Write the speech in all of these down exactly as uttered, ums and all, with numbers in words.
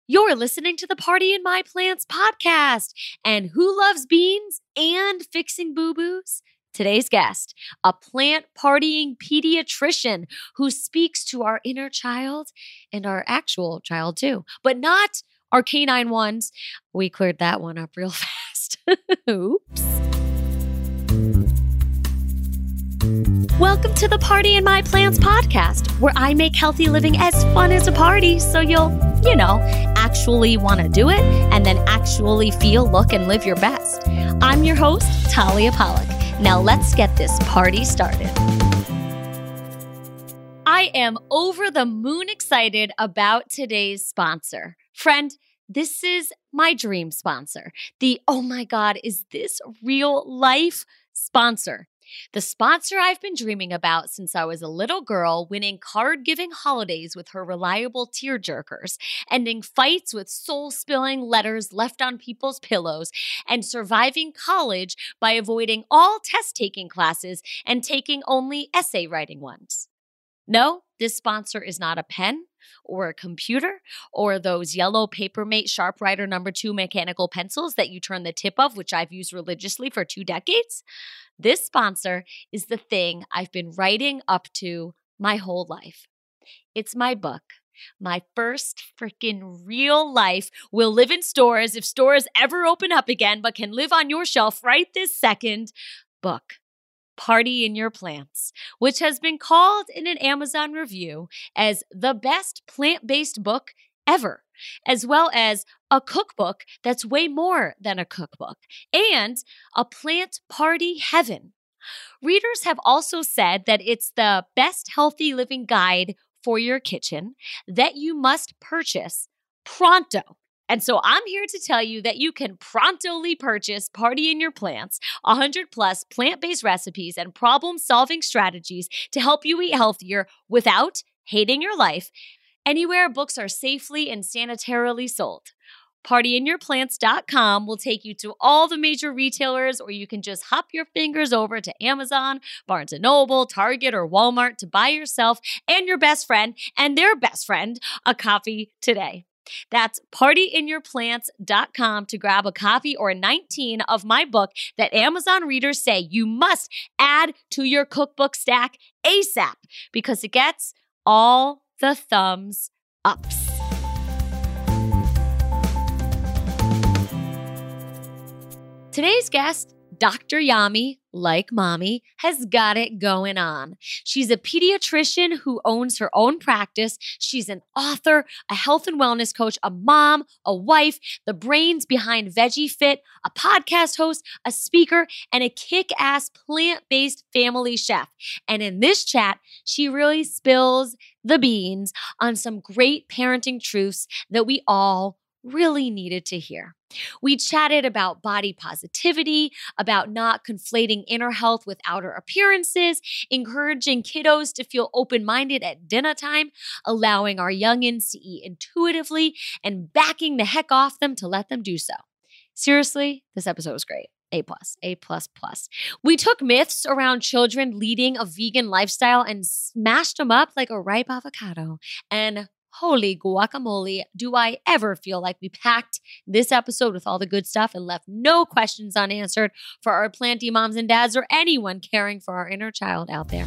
You're listening to the Party in My Plants podcast. And who loves beans and fixing boo-boos? Today's guest, a plant partying pediatrician who speaks to our inner child and our actual child too, but not our canine ones. We cleared that one up real fast. Oops. Welcome to the Party in My Plants podcast, where I make healthy living as fun as a party so you'll, you know, actually want to do it and then actually feel, look, and live your best. I'm your host, Talia Pollock. Now let's get this party started. I am over the moon excited about today's sponsor. Friend, this is my dream sponsor. The, oh my God, is this real life sponsor? The sponsor I've been dreaming about since I was a little girl, winning card-giving holidays with her reliable tearjerkers, ending fights with soul-spilling letters left on people's pillows, and surviving college by avoiding all test-taking classes and taking only essay writing ones. No, this sponsor is not a pen or a computer or those yellow Papermate Sharpwriter number two mechanical pencils that you turn the tip of, which I've used religiously for two decades. This sponsor is the thing I've been writing up to my whole life. It's my book. My first freaking real life will live in stores if stores ever open up again, but can live on your shelf right this second book. Party in Your Plants, which has been called in an Amazon review as the best plant-based book ever, as well as a cookbook that's way more than a cookbook, and a plant party heaven. Readers have also said that it's the best healthy living guide for your kitchen that you must purchase pronto. And so I'm here to tell you that you can prontly purchase Party in Your Plants, one hundred plus plant-based recipes and problem-solving strategies to help you eat healthier without hating your life, anywhere books are safely and sanitarily sold. party in your plants dot com will take you to all the major retailers, or you can just hop your fingers over to Amazon, Barnes and Noble, Target, or Walmart to buy yourself and your best friend and their best friend a copy today. That's party in your plants dot com to grab a copy or nineteen of my book that Amazon readers say you must add to your cookbook stack ASAP because it gets all the thumbs ups. Today's guest, Doctor Yami, like mommy, has got it going on. She's a pediatrician who owns her own practice. She's an author, a health and wellness coach, a mom, a wife, the brains behind Veggie Fit, a podcast host, a speaker, and a kick-ass plant-based family chef. And in this chat, she really spills the beans on some great parenting truths that we all really needed to hear. We chatted about body positivity, about not conflating inner health with outer appearances, encouraging kiddos to feel open-minded at dinner time, allowing our youngins to eat intuitively, and backing the heck off them to let them do so. Seriously, this episode was great. A plus, A plus plus. We took myths around children leading a vegan lifestyle and smashed them up like a ripe avocado. And holy guacamole, do I ever feel like we packed this episode with all the good stuff and left no questions unanswered for our planty moms and dads or anyone caring for our inner child out there.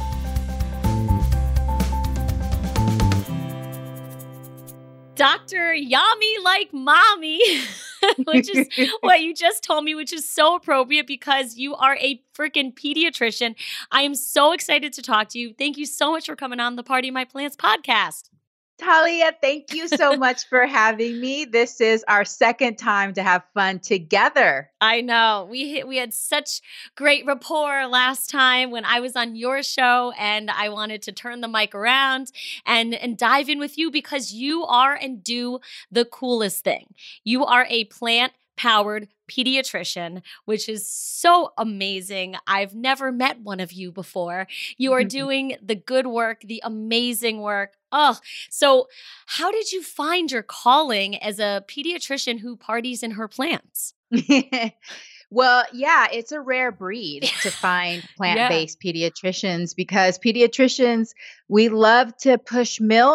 Doctor Yami like mommy, which is what you just told me, which is so appropriate because you are a freaking pediatrician. I am so excited to talk to you. Thank you so much for coming on the Party in My Plants podcast. Talia, thank you so much for having me. This is our second time to have fun together. I know. We we had such great rapport last time when I was on your show, and I wanted to turn the mic around and, and dive in with you because you are and do the coolest thing. You are a plant-powered pediatrician, which is so amazing. I've never met one of you before. You are doing the good work, the amazing work. Oh, so how did you find your calling as a pediatrician who parties in her plants? Well, yeah, it's a rare breed to find plant-based yeah. pediatricians because pediatricians, we love to push milk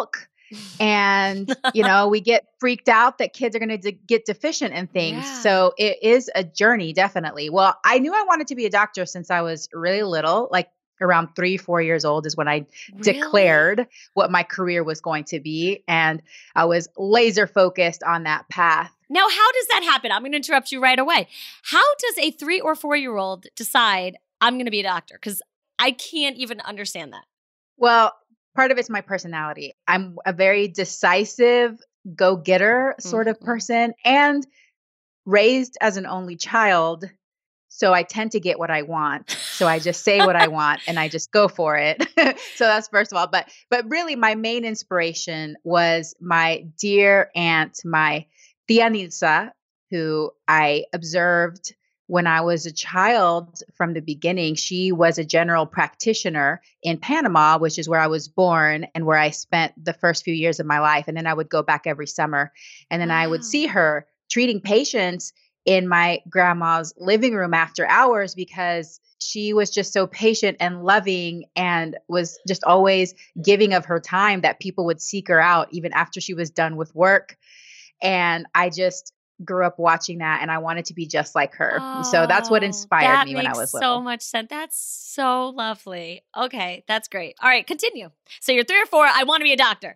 And, you know, we get freaked out that kids are going to de- get deficient in things. Yeah. So it is a journey, definitely. Well, I knew I wanted to be a doctor since I was really little, like around three, four years old is when I Really? declared what my career was going to be. And I was laser focused on that path. Now, how does that happen? I'm going to interrupt you right away. How does a three or four year old decide I'm going to be a doctor? Because I can't even understand that. Well, part of it's my personality. I'm a very decisive, go-getter sort of Mhm. person and raised as an only child. So I tend to get what I want. So I just say what I want and I just go for it. So that's first of all. But but really my main inspiration was my dear aunt, my tia Nilsa, who I observed when I was a child from the beginning. She was a general practitioner in Panama, which is where I was born and where I spent the first few years of my life. And then I would go back every summer. And then I would Wow. see her treating patients in my grandma's living room after hours because she was just so patient and loving and was just always giving of her time that people would seek her out even after she was done with work. And I just grew up watching that and I wanted to be just like her. So that's what Oh, inspired that me when I makes was so little. much sense. That's so lovely. Okay, that's great. All right, continue. So you're three or four. I want to be a doctor.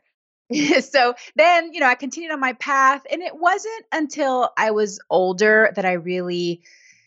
So then, you know, I continued on my path. And it wasn't until I was older that I really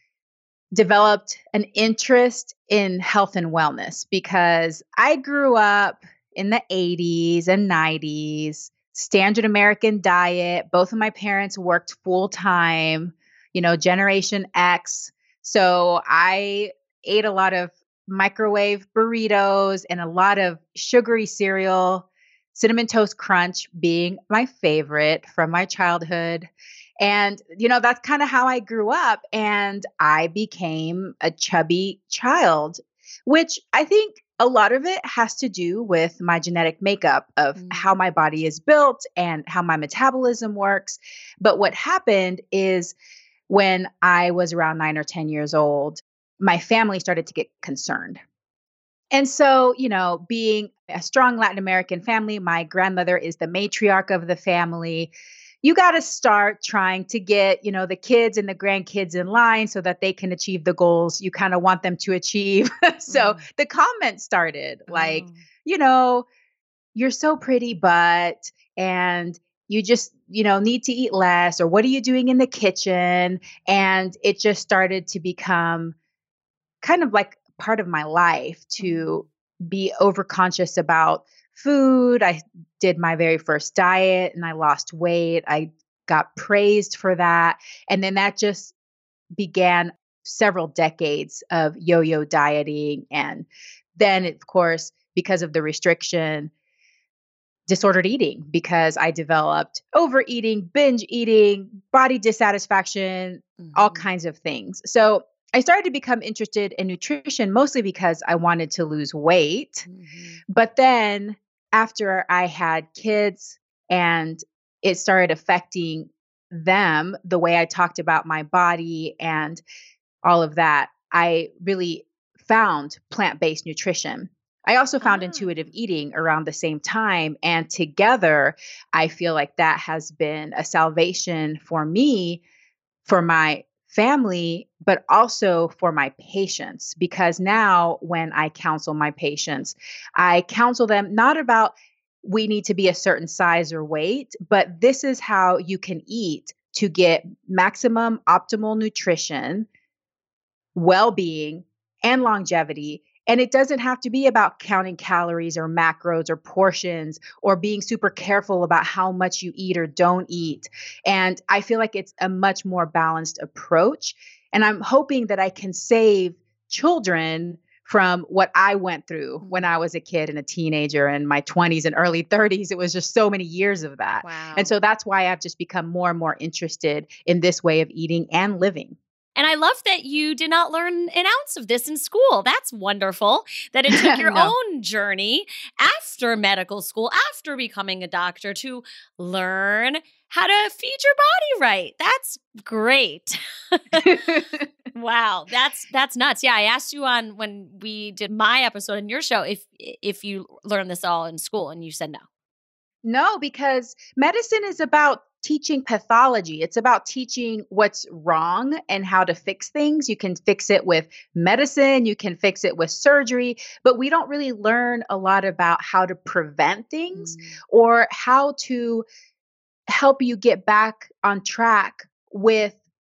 developed an interest in health and wellness because I grew up in the eighties and nineties, standard American diet. Both of my parents worked full time, you know, Generation X. So I ate a lot of microwave burritos and a lot of sugary cereal, Cinnamon Toast Crunch being my favorite from my childhood. And, you know, that's kind of how I grew up. And I became a chubby child, which I think a lot of it has to do with my genetic makeup of Mm. how my body is built and how my metabolism works. But what happened is when I was around nine or ten years old, my family started to get concerned. And so, you know, being a strong Latin American family, my grandmother is the matriarch of the family. You got to start trying to get, you know, the kids and the grandkids in line so that they can achieve the goals you kind of want them to achieve. So Mm. the comments started like, Oh. you know, you're so pretty, but, and you just, you know, need to eat less, or what are you doing in the kitchen? And it just started to become kind of like part of my life Mm. to be overconscious about food. I did my very first diet and I lost weight. I got praised for that. And then that just began several decades of yo yo dieting. And then, of course, because of the restriction, disordered eating, because I developed overeating, binge eating, body dissatisfaction, all Mhm. kinds of things. So I started to become interested in nutrition mostly because I wanted to lose weight. Mhm. But then after I had kids and it started affecting them, the way I talked about my body and all of that, I really found plant based nutrition. I also found Ah. intuitive eating around the same time. And together, I feel like that has been a salvation for me, for my family, but also for my patients. Because now, when I counsel my patients, I counsel them not about we need to be a certain size or weight, but this is how you can eat to get maximum optimal nutrition, well being, and longevity. And it doesn't have to be about counting calories or macros or portions or being super careful about how much you eat or don't eat. And I feel like it's a much more balanced approach. And I'm hoping that I can save children from what I went through when Mm. I was a kid and a teenager in my twenties and early thirties. It was just so many years of that. And Wow. so that's why I've just become more and more interested in this way of eating and living. And I love that you did not learn an ounce of this in school. That's wonderful. That it took your No. own journey after medical school, after becoming a doctor, to learn how to feed your body right. That's great. Wow, that's that's nuts. Yeah, I asked you on when we did my episode in your show if if you learned this all in school, and you said no. No, because medicine is about teaching pathology. It's about teaching what's wrong and how to fix things. You can fix it with medicine, you can fix it with surgery, but we don't really learn a lot about how to prevent things Mm. or how to help you get back on track with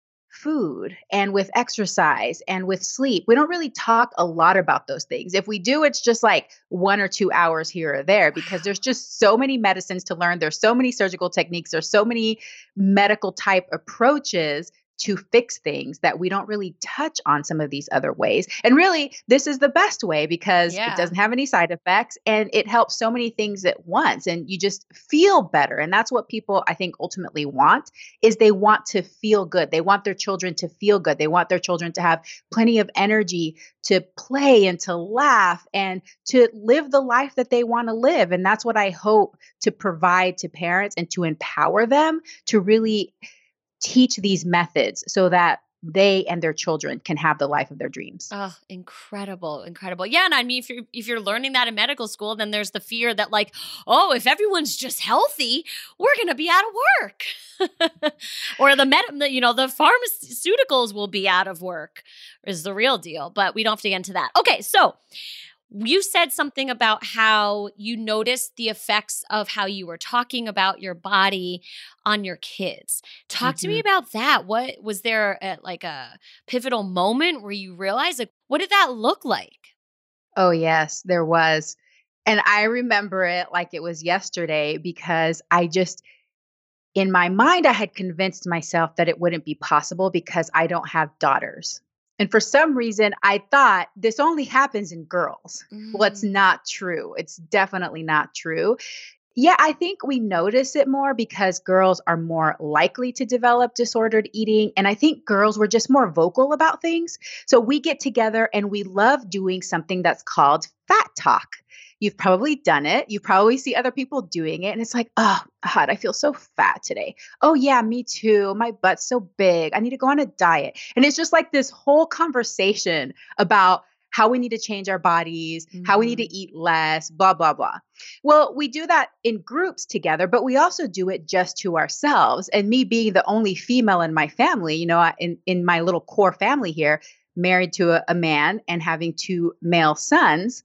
food and with exercise and with sleep. We don't really talk a lot about those things. If we do, it's just like one or two hours here or there because there's Wow. just so many medicines to learn. There's so many surgical techniques. There's so many medical type approaches to fix things that we don't really touch on some of these other ways. And really, this is the best way because it Yeah. doesn't have any side effects and it helps so many things at once and you just feel better. And that's what people I think ultimately want is they want to feel good. They want their children to feel good. They want their children to have plenty of energy to play and to laugh and to live the life that they want to live. And that's what I hope to provide to parents and to empower them to really teach these methods so that they and their children can have the life of their dreams. Oh, incredible, incredible. Yeah, and I mean if you're if you're learning that in medical school, then there's the fear that like, oh, if everyone's just healthy, we're going to be out of work. Or the med the, you know, the pharmaceuticals will be out of work is the real deal, but we don't have to get into that. Okay, so you said something about how you noticed the effects of how you were talking about your body on your kids. Talk to me Mhm. about that. What was there a, like a pivotal moment where you realized like what did that look like? Oh, yes, there was. And I remember it like it was yesterday because I just in my mind, I had convinced myself that it wouldn't be possible because I don't have daughters. And for some reason, I thought this only happens in girls. Well, it's Mm, not true. It's definitely not true. Yeah, I think we notice it more because girls are more likely to develop disordered eating. And I think girls were just more vocal about things. So we get together and we love doing something that's called fat talk. You've probably done it. You probably see other people doing it. And it's like, oh, God, I feel so fat today. Oh, yeah, me too. My butt's so big. I need to go on a diet. And it's just like this whole conversation about how we need to change our bodies, how we need mhm. to eat less, blah, blah, blah. Well, we do that in groups together, but we also do it just to ourselves. And me being the only female in my family, you know, I- in in my little core family here, married to a, a man and having two male sons,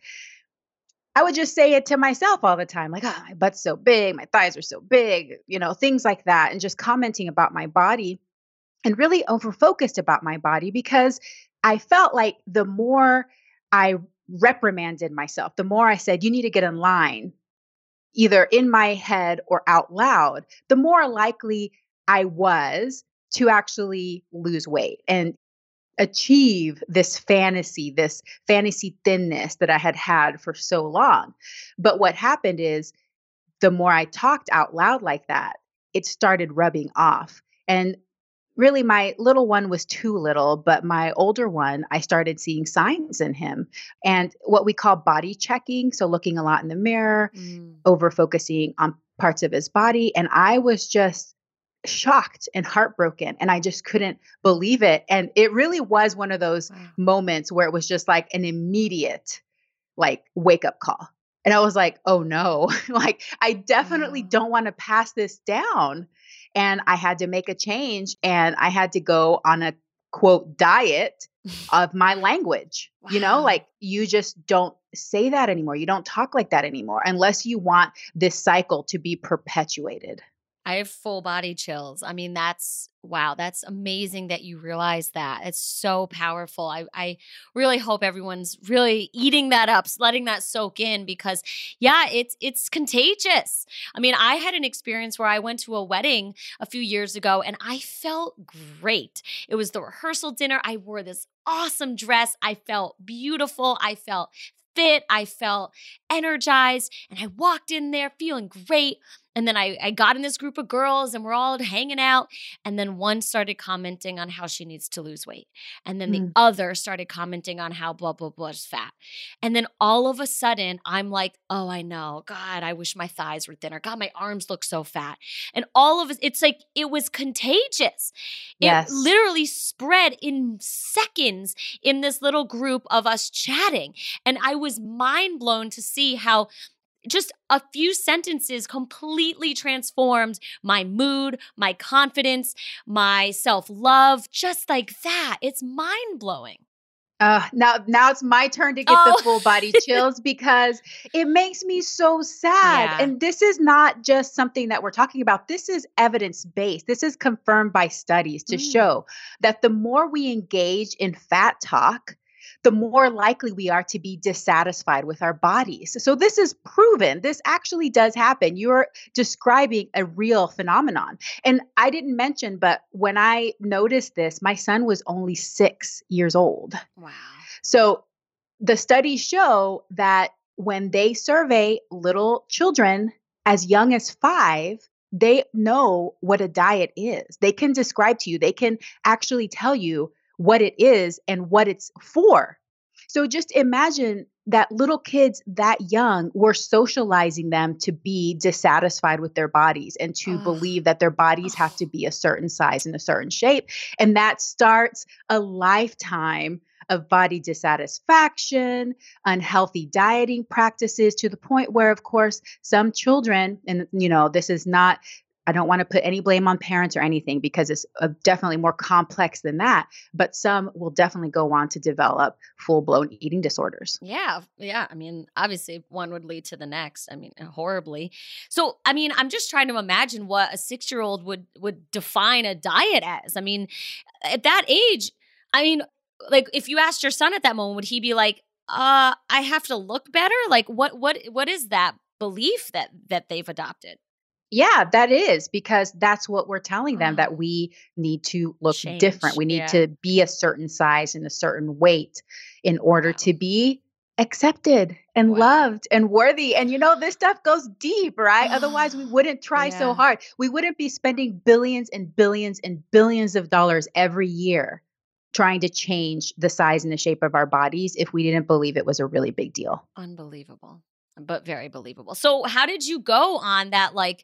I would just say it to myself all the time, like, oh, my butt's so big, my thighs are so big, you know, things like that, and just commenting about my body and really over focused about my body because I felt like the more I reprimanded myself, the more I said, you need to get in line either in my head or out loud, the more likely I was to actually lose weight and achieve this fantasy, this fantasy thinness that I had had for so long. But what happened is the more I talked out loud like that, it started rubbing off. And really, my little one was too little, but my older one, I started seeing signs in him and what we call body checking. So, looking a lot in the mirror, Mm, over focusing on parts of his body. And I was just shocked and heartbroken. And I just couldn't believe it. And it really was one of those wow. moments where it was just like an immediate, like, wake up call. And I was like, oh no, like, I definitely Wow. don't want to pass this down. And I had to make a change and I had to go on a quote diet of my language. You know, Wow. like you just don't say that anymore. You don't talk like that anymore unless you want this cycle to be perpetuated. I have full body chills. I mean, that's wow, that's amazing that you realize that. It's so powerful. I I really hope everyone's really eating that up, letting that soak in because yeah, it's it's contagious. I mean, I had an experience where I went to a wedding a few years ago and I felt great. It was the rehearsal dinner. I wore this awesome dress. I felt beautiful. I felt fit. I felt energized and I walked in there feeling great. And then I, I got in this group of girls and we're all hanging out. And then one started commenting on how she needs to lose weight. And then the Mm. other started commenting on how blah, blah, blah is fat. And then all of a sudden, I'm like, oh, I know. God, I wish my thighs were thinner. God, my arms look so fat. And all of it, it's like it was contagious. It Yes. literally spread in seconds in this little group of us chatting. And I was mind blown to see how just a few sentences completely transformed my mood, my confidence, my self-love, just like that. It's mind-blowing. Uh, now, now it's my turn to get the Oh, full body chills because it makes me so sad. yeah. And this is not just something that we're talking about. This is evidence based. This is confirmed by studies to Mm. show that the more we engage in fat talk, the more likely we are to be dissatisfied with our bodies. So this is proven. This actually does happen. You're describing a real phenomenon. And I didn't mention, but when I noticed this, my son was only six years old. Wow. So the studies show that when they survey little children as young as five, they know what a diet is. They can describe to you, they can actually tell you what it is and what it's for. So just imagine that little kids that young were socializing them to be dissatisfied with their bodies and to Ugh. believe that their bodies have to be a certain size and a certain shape. And that starts a lifetime of body dissatisfaction, unhealthy dieting practices, to the point where, of course, some children, and you know, this is not, I don't want to put any blame on parents or anything because it's uh, definitely more complex than that. But some will definitely go on to develop full blown eating disorders. Yeah. Yeah. I mean, obviously, one would lead to the next. I mean, horribly. So, I mean, I'm just trying to imagine what a six year old would would define a diet as. I mean, at that age, I mean, like if you asked your son at that moment, would he be like, uh, I have to look better? Like what what what is that belief that that they've adopted? Yeah, that is because that's what we're telling them, Oh, that we need to look different. change. We need Yeah. to be a certain size and a certain weight in order Wow. to be accepted and Wow. loved and worthy. And you know, this stuff goes deep, right? Otherwise, we wouldn't try so Yeah. hard. We wouldn't be spending billions and billions and billions of dollars every year trying to change the size and the shape of our bodies if we didn't believe it was a really big deal. Unbelievable. But very believable. So how did you go on that like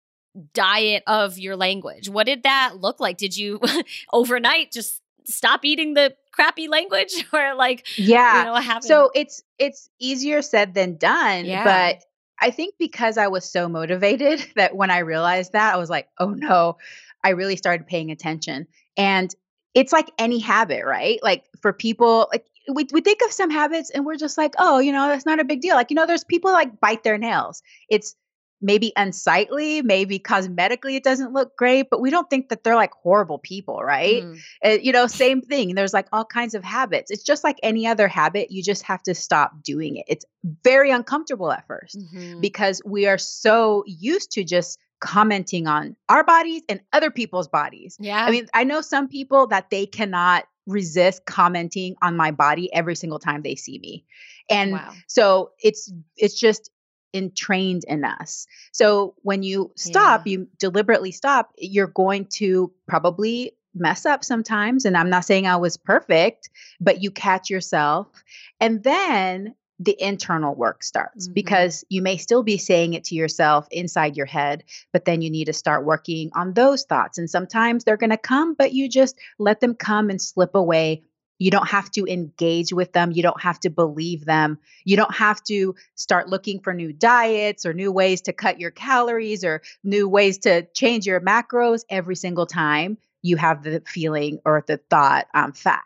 diet of your language? What did that look like? Did you overnight just stop eating the crappy language or like, you Yeah. know, what happened? So it's it's easier said than done, Yeah. but I think because I was so motivated that when I realized that, I was like, "Oh no." I really started paying attention. And it's like any habit, right? Like for people, like we we think of some habits and we're just like, "Oh, you know, that's not a big deal." Like, you know, there's people like bite their nails. It's maybe unsightly, maybe cosmetically it doesn't look great, but we don't think that they're like horrible people, right? Mm, Uh, you know, same thing. There's like all kinds of habits. It's just like any other habit. You just have to stop doing it. It's very uncomfortable at first mhm. because we are so used to just commenting on our bodies and other people's bodies. I Yeah. mean, I know some people that they cannot resist commenting on my body every single time they see me. And Wow. so it's it's just entrained in us. So when you stop, Yeah. you deliberately stop, you're going to probably mess up sometimes. And I'm not saying I was perfect, but you catch yourself. And then the internal work starts Mhm. because you may still be saying it to yourself inside your head, but then you need to start working on those thoughts. And sometimes they're going to come, but you just let them come and slip away. You don't have to engage with them. You don't have to believe them. You don't have to start looking for new diets or new ways to cut your calories or new ways to change your macros every single time you have the feeling or the thought, I'm fat.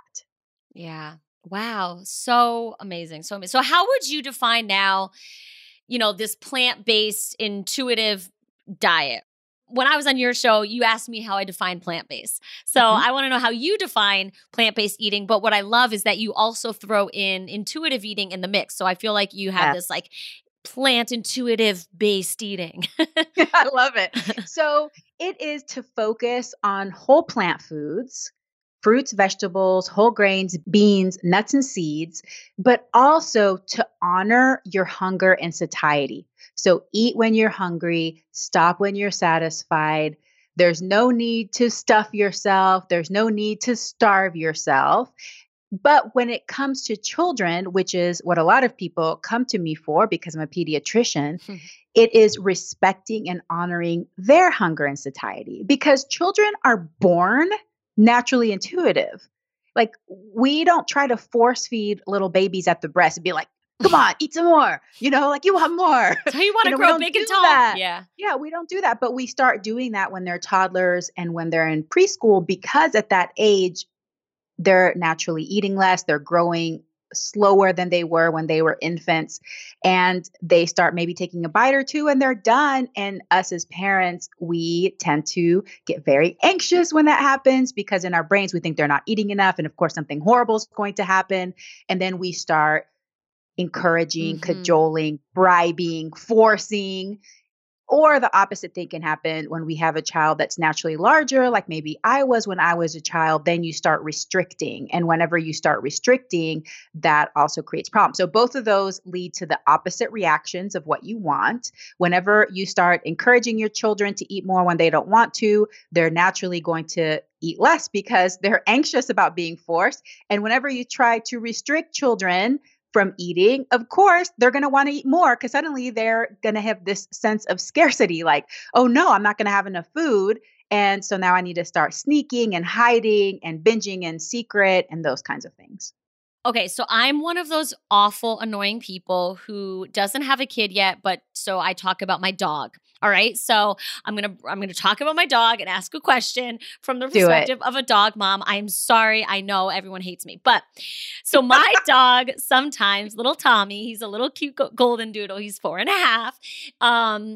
Yeah. Wow. So amazing. So amazing. So how would you define now, you know, this plant-based intuitive diet? When I was on your show, you asked me how I define plant-based. So Mhm. I want to know how you define plant-based eating. But what I love is that you also throw in intuitive eating in the mix. So I feel like you have this Yes. like plant intuitive based eating. I love it. So it is to focus on whole plant foods, fruits, vegetables, whole grains, beans, nuts, and seeds, but also to honor your hunger and satiety. So eat when you're hungry, stop when you're satisfied. There's no need to stuff yourself, there's no need to starve yourself. But when it comes to children, which is what a lot of people come to me for because I'm a pediatrician, it is respecting and honoring their hunger and satiety because children are born naturally intuitive. Like we don't try to force feed little babies at the breast and be like, come on, eat some more. You know, like you want more. So you want You to know, we grow don't big do and tall. that. Yeah. Yeah, we don't do that. But we start doing that when they're toddlers and when they're in preschool, because at that age, they're naturally eating less. They're growing slower than they were when they were infants. And they start maybe taking a bite or two and they're done. And us as parents, we tend to get very anxious when that happens because in our brains, we think they're not eating enough. And of course, something horrible is going to happen. And then we start encouraging, Mm-hmm. cajoling, bribing, forcing. Or the opposite thing can happen when we have a child that's naturally larger, like maybe I was when I was a child, then you start restricting. And whenever you start restricting, that also creates problems. So both of those lead to the opposite reactions of what you want. Whenever you start encouraging your children to eat more when they don't want to, they're naturally going to eat less because they're anxious about being forced. And whenever you try to restrict children from eating, of course, they're going to want to eat more because suddenly they're going to have this sense of scarcity like, oh no, I'm not going to have enough food. And so now I need to start sneaking and hiding and binging in secret and those kinds of things. Okay, so I'm one of those awful, annoying people who doesn't have a kid yet, but so I talk about my dog. All right, so I'm gonna I'm gonna talk about my dog and ask a question from the Do it. perspective of a dog mom. I'm sorry, I know everyone hates me, but so my dog sometimes, little Tommy, he's a little cute go- golden doodle. He's four and a half. Um,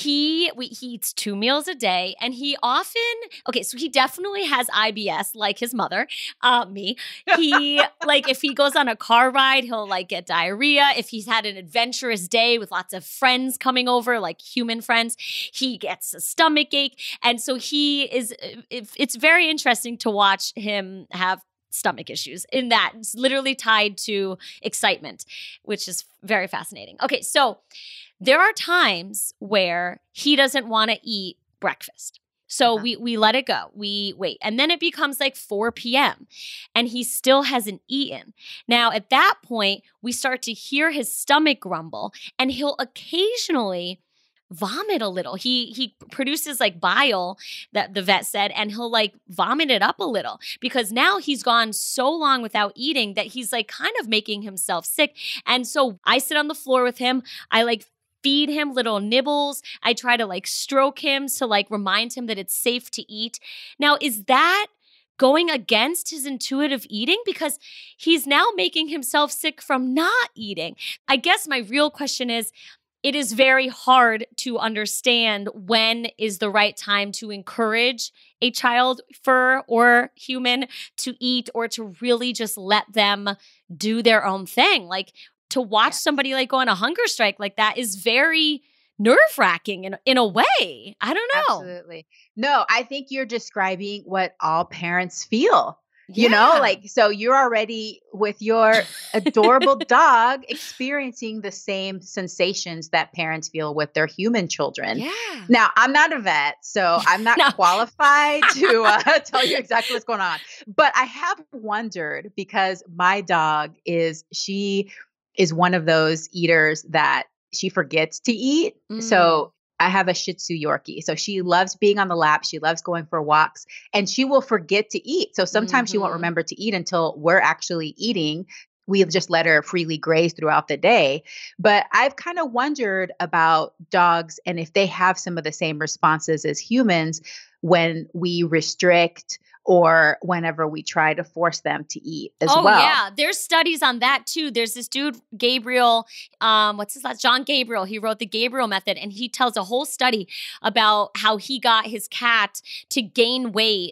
he we, he eats two meals a day, and he often okay, so he definitely has I B S like his mother, uh, me. He like if he goes on a car ride, he'll like get diarrhea. If he's had an adventurous day with lots of friends coming over, like human friends, he gets a stomach ache. And so he is, it's very interesting to watch him have stomach issues in that it's literally tied to excitement, which is very fascinating. Okay, so there are times where he doesn't want to eat breakfast. So uh-huh. we we let it go. We wait. And then it becomes like four p.m. and he still hasn't eaten. Now, at that point, we start to hear his stomach grumble and he'll occasionally vomit a little. He he produces like bile, that the vet said, and he'll like vomit it up a little because now he's gone so long without eating that he's like kind of making himself sick. And so I sit on the floor with him. I like feed him little nibbles. I try to like stroke him to like remind him that it's safe to eat. Now, is that going against his intuitive eating? Because he's now making himself sick from not eating. I guess my real question is, it is very hard to understand when is the right time to encourage a child, fur or human, to eat or to really just let them do their own thing. Like, to watch Yes. somebody like go on a hunger strike like that is very nerve-wracking in, in a way. I don't know. Absolutely. No, I think you're describing what all parents feel. Yeah. You know, like, so you're already with your adorable dog experiencing the same sensations that parents feel with their human children. Yeah. Now, I'm not a vet, so I'm not No. qualified to uh, tell you exactly what's going on. But I have wondered because my dog is, she is one of those eaters that she forgets to eat. Mm. So I have a Shih Tzu Yorkie. So she loves being on the lap. She loves going for walks and she will forget to eat. So sometimes Mhm. she won't remember to eat until we're actually eating. We just let her freely graze throughout the day. But I've kind of wondered about dogs and if they have some of the same responses as humans when we restrict or whenever we try to force them to eat as oh, well. yeah. There's studies on that too. There's this dude, Gabriel, um, what's his last? John Gabriel. He wrote the Gabriel Method, and he tells a whole study about how he got his cat to gain weight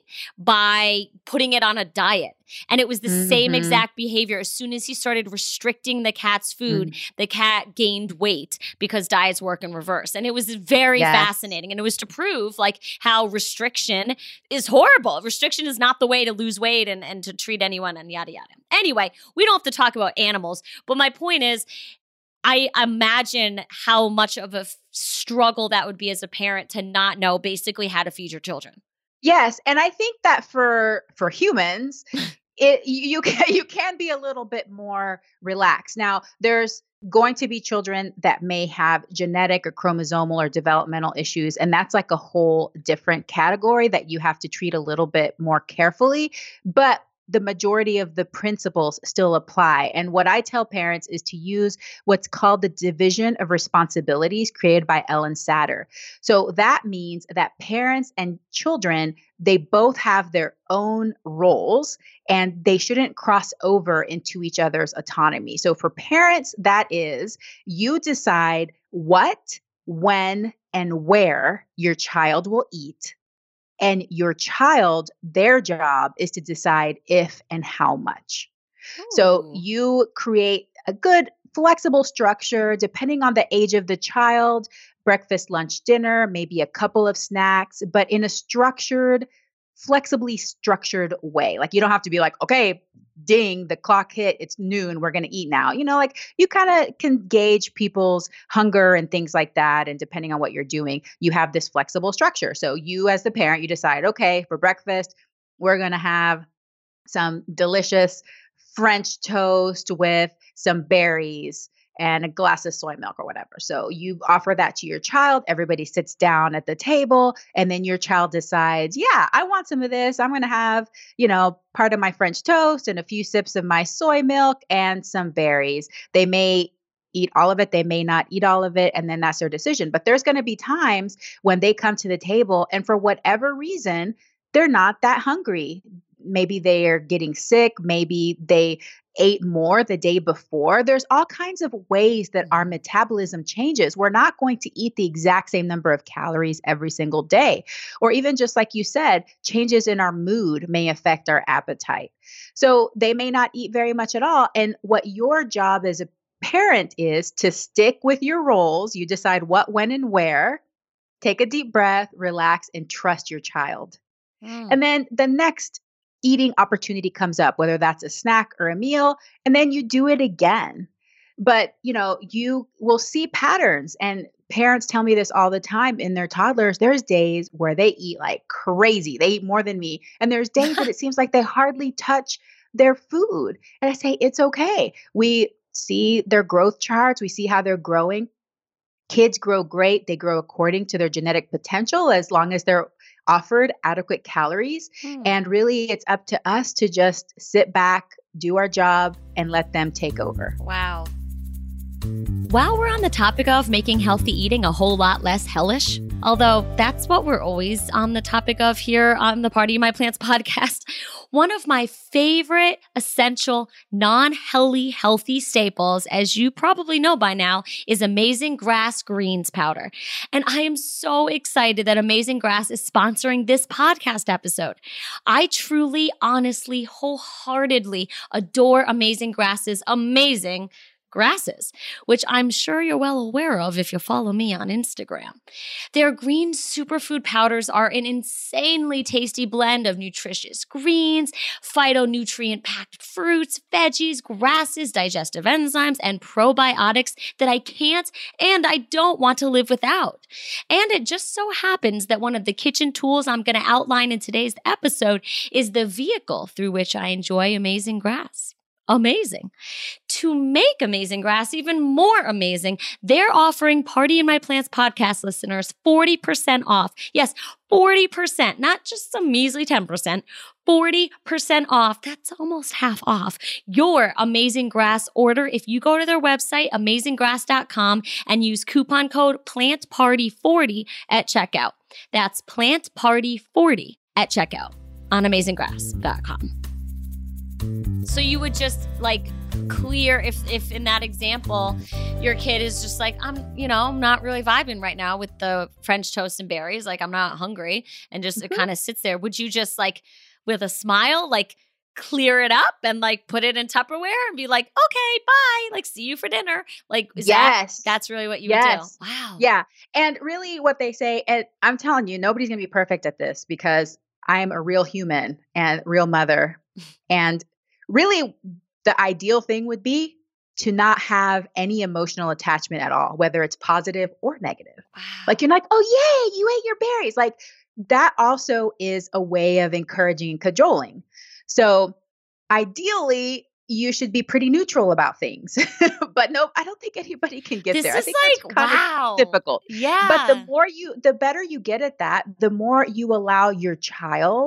by putting it on a diet. And it was the mm-hmm. same exact behavior. As soon as he started restricting the cat's food, mm-hmm. the cat gained weight because diets work in reverse. And it was very yes. fascinating. And it was to prove like how restriction is horrible. Restriction is not the way to lose weight and, and to treat anyone and yada, yada. Anyway, we don't have to talk about animals. But my point is, I imagine how much of a f- struggle that would be as a parent to not know basically how to feed your children. Yes, and I think that for for humans, it you, you can you can be a little bit more relaxed. Now, there's going to be children that may have genetic or chromosomal or developmental issues, and that's like a whole different category that you have to treat a little bit more carefully. But the majority of the principles still apply. And what I tell parents is to use what's called the division of responsibilities created by Ellen Satter. So that means that parents and children, they both have their own roles and they shouldn't cross over into each other's autonomy. So for parents, that is, you decide what, when, and where your child will eat. And your child, their job is to decide if and how much. So Ooh. you create a good flexible structure depending on the age of the child, breakfast, lunch, dinner, maybe a couple of snacks, but in a structured, flexibly structured way. Like you don't have to be like, okay, ding, the clock hit, it's noon, we're going to eat now. You know, like you kind of can gauge people's hunger and things like that. And depending on what you're doing, you have this flexible structure. So you as the parent, you decide, okay, for breakfast, we're going to have some delicious French toast with some berries and a glass of soy milk or whatever. So you offer that to your child. Everybody sits down at the table and then your child decides, yeah, I want some of this. I'm going to have, you know, part of my French toast and a few sips of my soy milk and some berries. They may eat all of it. They may not eat all of it. And then that's their decision. But there's going to be times when they come to the table and for whatever reason, they're not that hungry. Maybe they are getting sick. Maybe they ate more the day before. There's all kinds of ways that our metabolism changes. We're not going to eat the exact same number of calories every single day. Or even just like you said, changes in our mood may affect our appetite. So they may not eat very much at all. And what your job as a parent is to stick with your roles. You decide what, when, and where. Take a deep breath, relax, and trust your child. Mm. And then the next eating opportunity comes up, whether that's a snack or a meal, and then you do it again. But, you know, you will see patterns, and parents tell me this all the time in their toddlers. There's days where they eat like crazy. They eat more than me. And there's days that it seems like they hardly touch their food. And I say, it's okay. We see their growth charts. We see how they're growing. Kids grow great. They grow according to their genetic potential as long as they're offered adequate calories. Hmm. And really, it's up to us to just sit back, do our job, and let them take over. Wow. While we're on the topic of making healthy eating a whole lot less hellish, although that's what we're always on the topic of here on the Party My Plants podcast, one of my favorite essential non-helly healthy staples, as you probably know by now, is Amazing Grass greens powder. And I am so excited that Amazing Grass is sponsoring this podcast episode. I truly, honestly, wholeheartedly adore Amazing Grass's amazing grasses, which I'm sure you're well aware of if you follow me on Instagram. Their green superfood powders are an insanely tasty blend of nutritious greens, phytonutrient-packed fruits, veggies, grasses, digestive enzymes, and probiotics that I can't and I don't want to live without. And it just so happens that one of the kitchen tools I'm going to outline in today's episode is the vehicle through which I enjoy Amazing Grass. Amazing. To make Amazing Grass even more amazing, they're offering Party in My Plants podcast listeners forty percent off. Yes, forty percent, not just some measly ten percent, forty percent off. That's almost half off your Amazing Grass order if you go to their website, amazing grass dot com, and use coupon code plant party forty at checkout. That's plant party forty at checkout on amazing grass dot com. So you would just like clear if if in that example your kid is just like, I'm you know I'm not really vibing right now with the French toast and berries, like I'm not hungry, and just mm-hmm. it kind of sits there. Would you just like with a smile like clear it up and like put it in Tupperware and be like, okay, bye, like see you for dinner? Like is yes, that, that's really what you yes. would do? Wow. Yeah, and really what they say, and I'm telling you, nobody's gonna be perfect at this because I'm a real human and real mother, and really, the ideal thing would be to not have any emotional attachment at all, whether it's positive or negative. Wow. Like you're like, oh, yay, you ate your berries. Like that also is a way of encouraging and cajoling. So ideally, you should be pretty neutral about things. But no, I don't think anybody can get this there. Is I think like, that's kind wow. of difficult. Yeah. But the more you, the better you get at that, the more you allow your child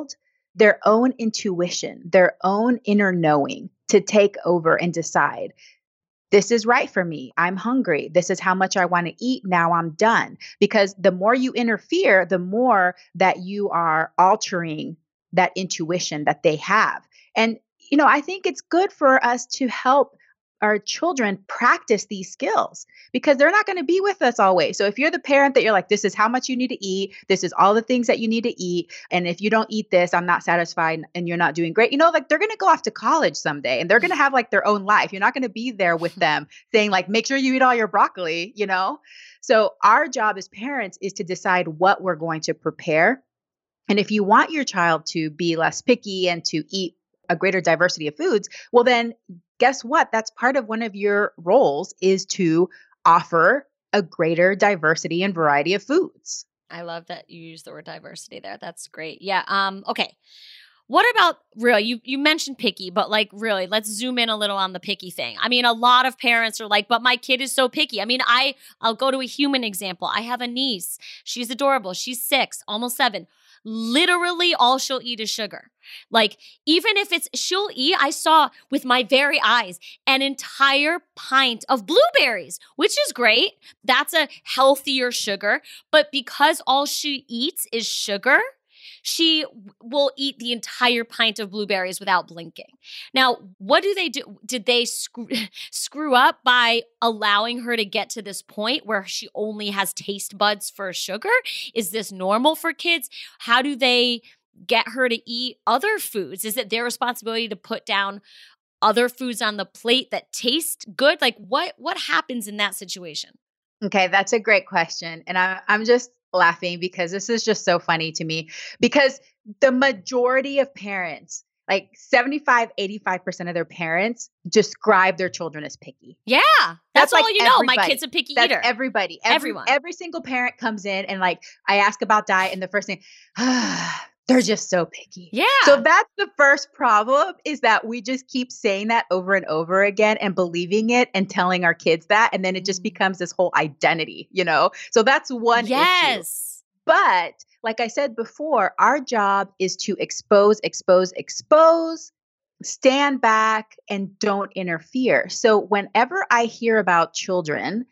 their own intuition, their own inner knowing to take over and decide, this is right for me. I'm hungry. This is how much I want to eat. Now I'm done. Because the more you interfere, the more that you are altering that intuition that they have. And, you know, I think it's good for us to help our children practice these skills because they're not going to be with us always. So if you're the parent that you're like, this is how much you need to eat, this is all the things that you need to eat, and if you don't eat this, I'm not satisfied and you're not doing great, you know, like they're going to go off to college someday and they're going to have like their own life. You're not going to be there with them saying like, make sure you eat all your broccoli, you know? So our job as parents is to decide what we're going to prepare. And if you want your child to be less picky and to eat a greater diversity of foods, well, then guess what? That's part of one of your roles is to offer a greater diversity and variety of foods. I love that you use the word diversity there. That's great. Yeah. Um, okay. What about really, you, you mentioned picky, but like really, let's zoom in a little on the picky thing. I mean, a lot of parents are like, but my kid is so picky. I mean, I, I'll go to a human example. I have a niece. She's adorable. She's six, almost seven. Literally all she'll eat is sugar. Like, even if it's, she'll eat, I saw with my very eyes, an entire pint of blueberries, which is great. That's a healthier sugar. But because all she eats is sugar, she will eat the entire pint of blueberries without blinking. Now, what do they do? Did they screw, screw up by allowing her to get to this point where she only has taste buds for sugar? Is this normal for kids? How do they get her to eat other foods? Is it their responsibility to put down other foods on the plate that taste good? Like what, what happens in that situation? Okay, that's a great question. And I, I'm just laughing because this is just so funny to me because the majority of parents, like seventy-five, eighty-five percent of their parents describe their children as picky. Yeah. That's, that's all like you know. Everybody. My kid's a picky that's eater. Everybody. Every, Everyone. Every single parent comes in and like, I ask about diet and the first thing, ah, they're just so picky. Yeah. So that's the first problem is that we just keep saying that over and over again and believing it and telling our kids that. And then it just becomes this whole identity, you know? So that's one yes. issue. But like I said before, our job is to expose, expose, expose, stand back and don't interfere. So whenever I hear about children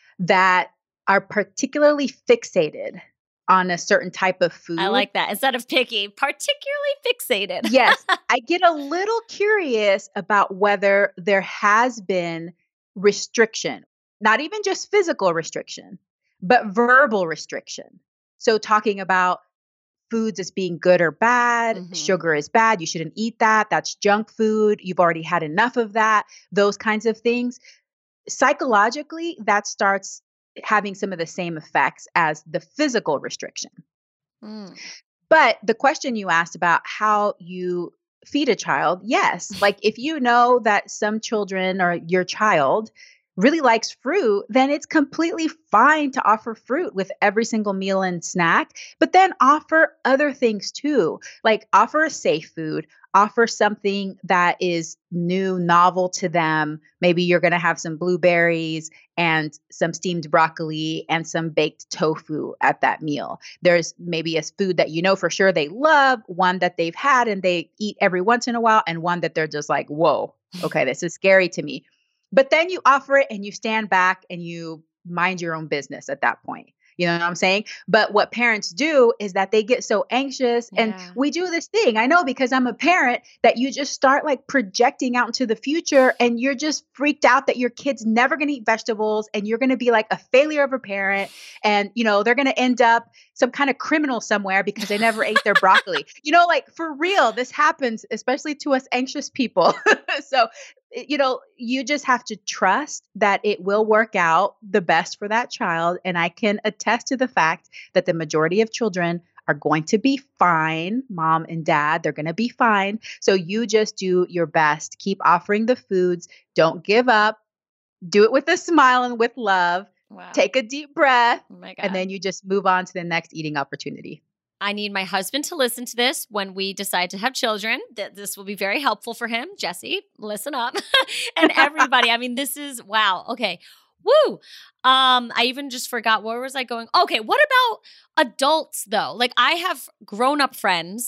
that are particularly fixated on a certain type of food. I like that. Instead of picky, particularly fixated. Yes. I get a little curious about whether there has been restriction, not even just physical restriction, but verbal restriction. So talking about foods as being good or bad, mm-hmm. sugar is bad, you shouldn't eat that, that's junk food, you've already had enough of that, those kinds of things. Psychologically, that starts having some of the same effects as the physical restriction. Mm. But the question you asked about how you feed a child, yes. Like if you know that some children or your child really likes fruit, then it's completely fine to offer fruit with every single meal and snack, but then offer other things too. Like offer a safe food, offer something that is new, novel to them. Maybe you're going to have some blueberries and some steamed broccoli and some baked tofu at that meal. There's maybe a food that you know for sure they love, one that they've had and they eat every once in a while, and one that they're just like, whoa, okay, this is scary to me. But then you offer it and you stand back and you mind your own business at that point. You know what I'm saying? But what parents do is that they get so anxious yeah. and we do this thing. I know because I'm a parent that you just start like projecting out into the future and you're just freaked out that your kid's never going to eat vegetables and you're going to be like a failure of a parent. And, you know, they're going to end up some kind of criminal somewhere because they never ate their broccoli. You know, like for real, this happens, especially to us anxious people. So, you know, you just have to trust that it will work out the best for that child. And I can attest to the fact that the majority of children are going to be fine. Mom and dad, they're going to be fine. So you just do your best. Keep offering the foods. Don't give up. Do it with a smile and with love. Wow. Take a deep breath. Oh my God. And then you just move on to the next eating opportunity. I need my husband to listen to this when we decide to have children. Th- this will be very helpful for him. Jesse, listen up. And everybody, I mean, this is, wow. Okay. Woo. Um, I even just forgot, where was I going? Okay. What about adults though? Like I have grown-up friends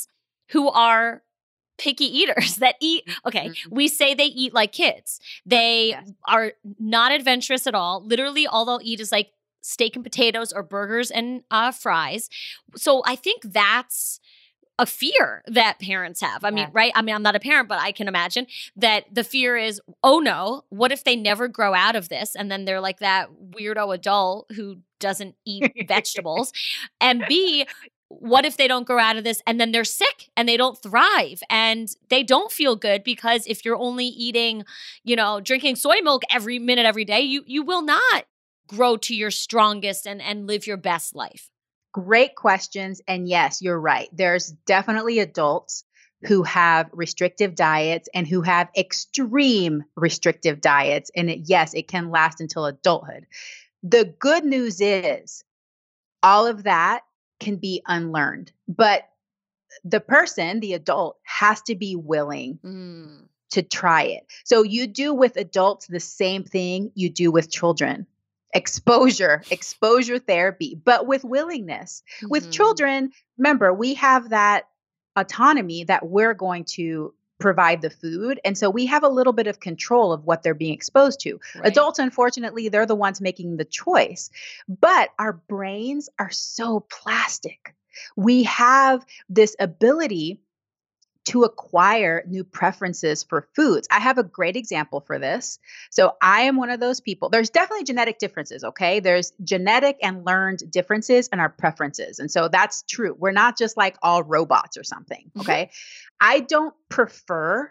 who are picky eaters that eat, okay, Mm-hmm. we say they eat like kids. They Yes. are not adventurous at all. Literally, all they'll eat is like steak and potatoes or burgers and uh, fries. So I think that's a fear that parents have. I mean, Yeah. right? I mean, I'm not a parent, but I can imagine that the fear is, oh no, what if they never grow out of this? And then they're like that weirdo adult who doesn't eat vegetables. And B, what if they don't grow out of this and then they're sick and they don't thrive and they don't feel good? Because if you're only eating, you know, drinking soy milk every minute, every day, you you will not grow to your strongest and, and live your best life. Great questions. And yes, you're right. There's definitely adults who have restrictive diets and who have extreme restrictive diets. And it, yes, it can last until adulthood. The good news is all of that can be unlearned, but the person, the adult, has to be willing Mm. to try it. So you do with adults the same thing you do with children. Exposure, exposure therapy, but with willingness. Mm-hmm. With children, remember, we have that autonomy that we're going to provide the food. And so we have a little bit of control of what they're being exposed to. Right. Adults, unfortunately, they're the ones making the choice. But our brains are so plastic. We have this ability to acquire new preferences for foods. I have a great example for this. So I am one of those people. There's definitely genetic differences, okay? There's genetic and learned differences in our preferences. And so that's true. We're not just like all robots or something, okay? Mm-hmm. I don't prefer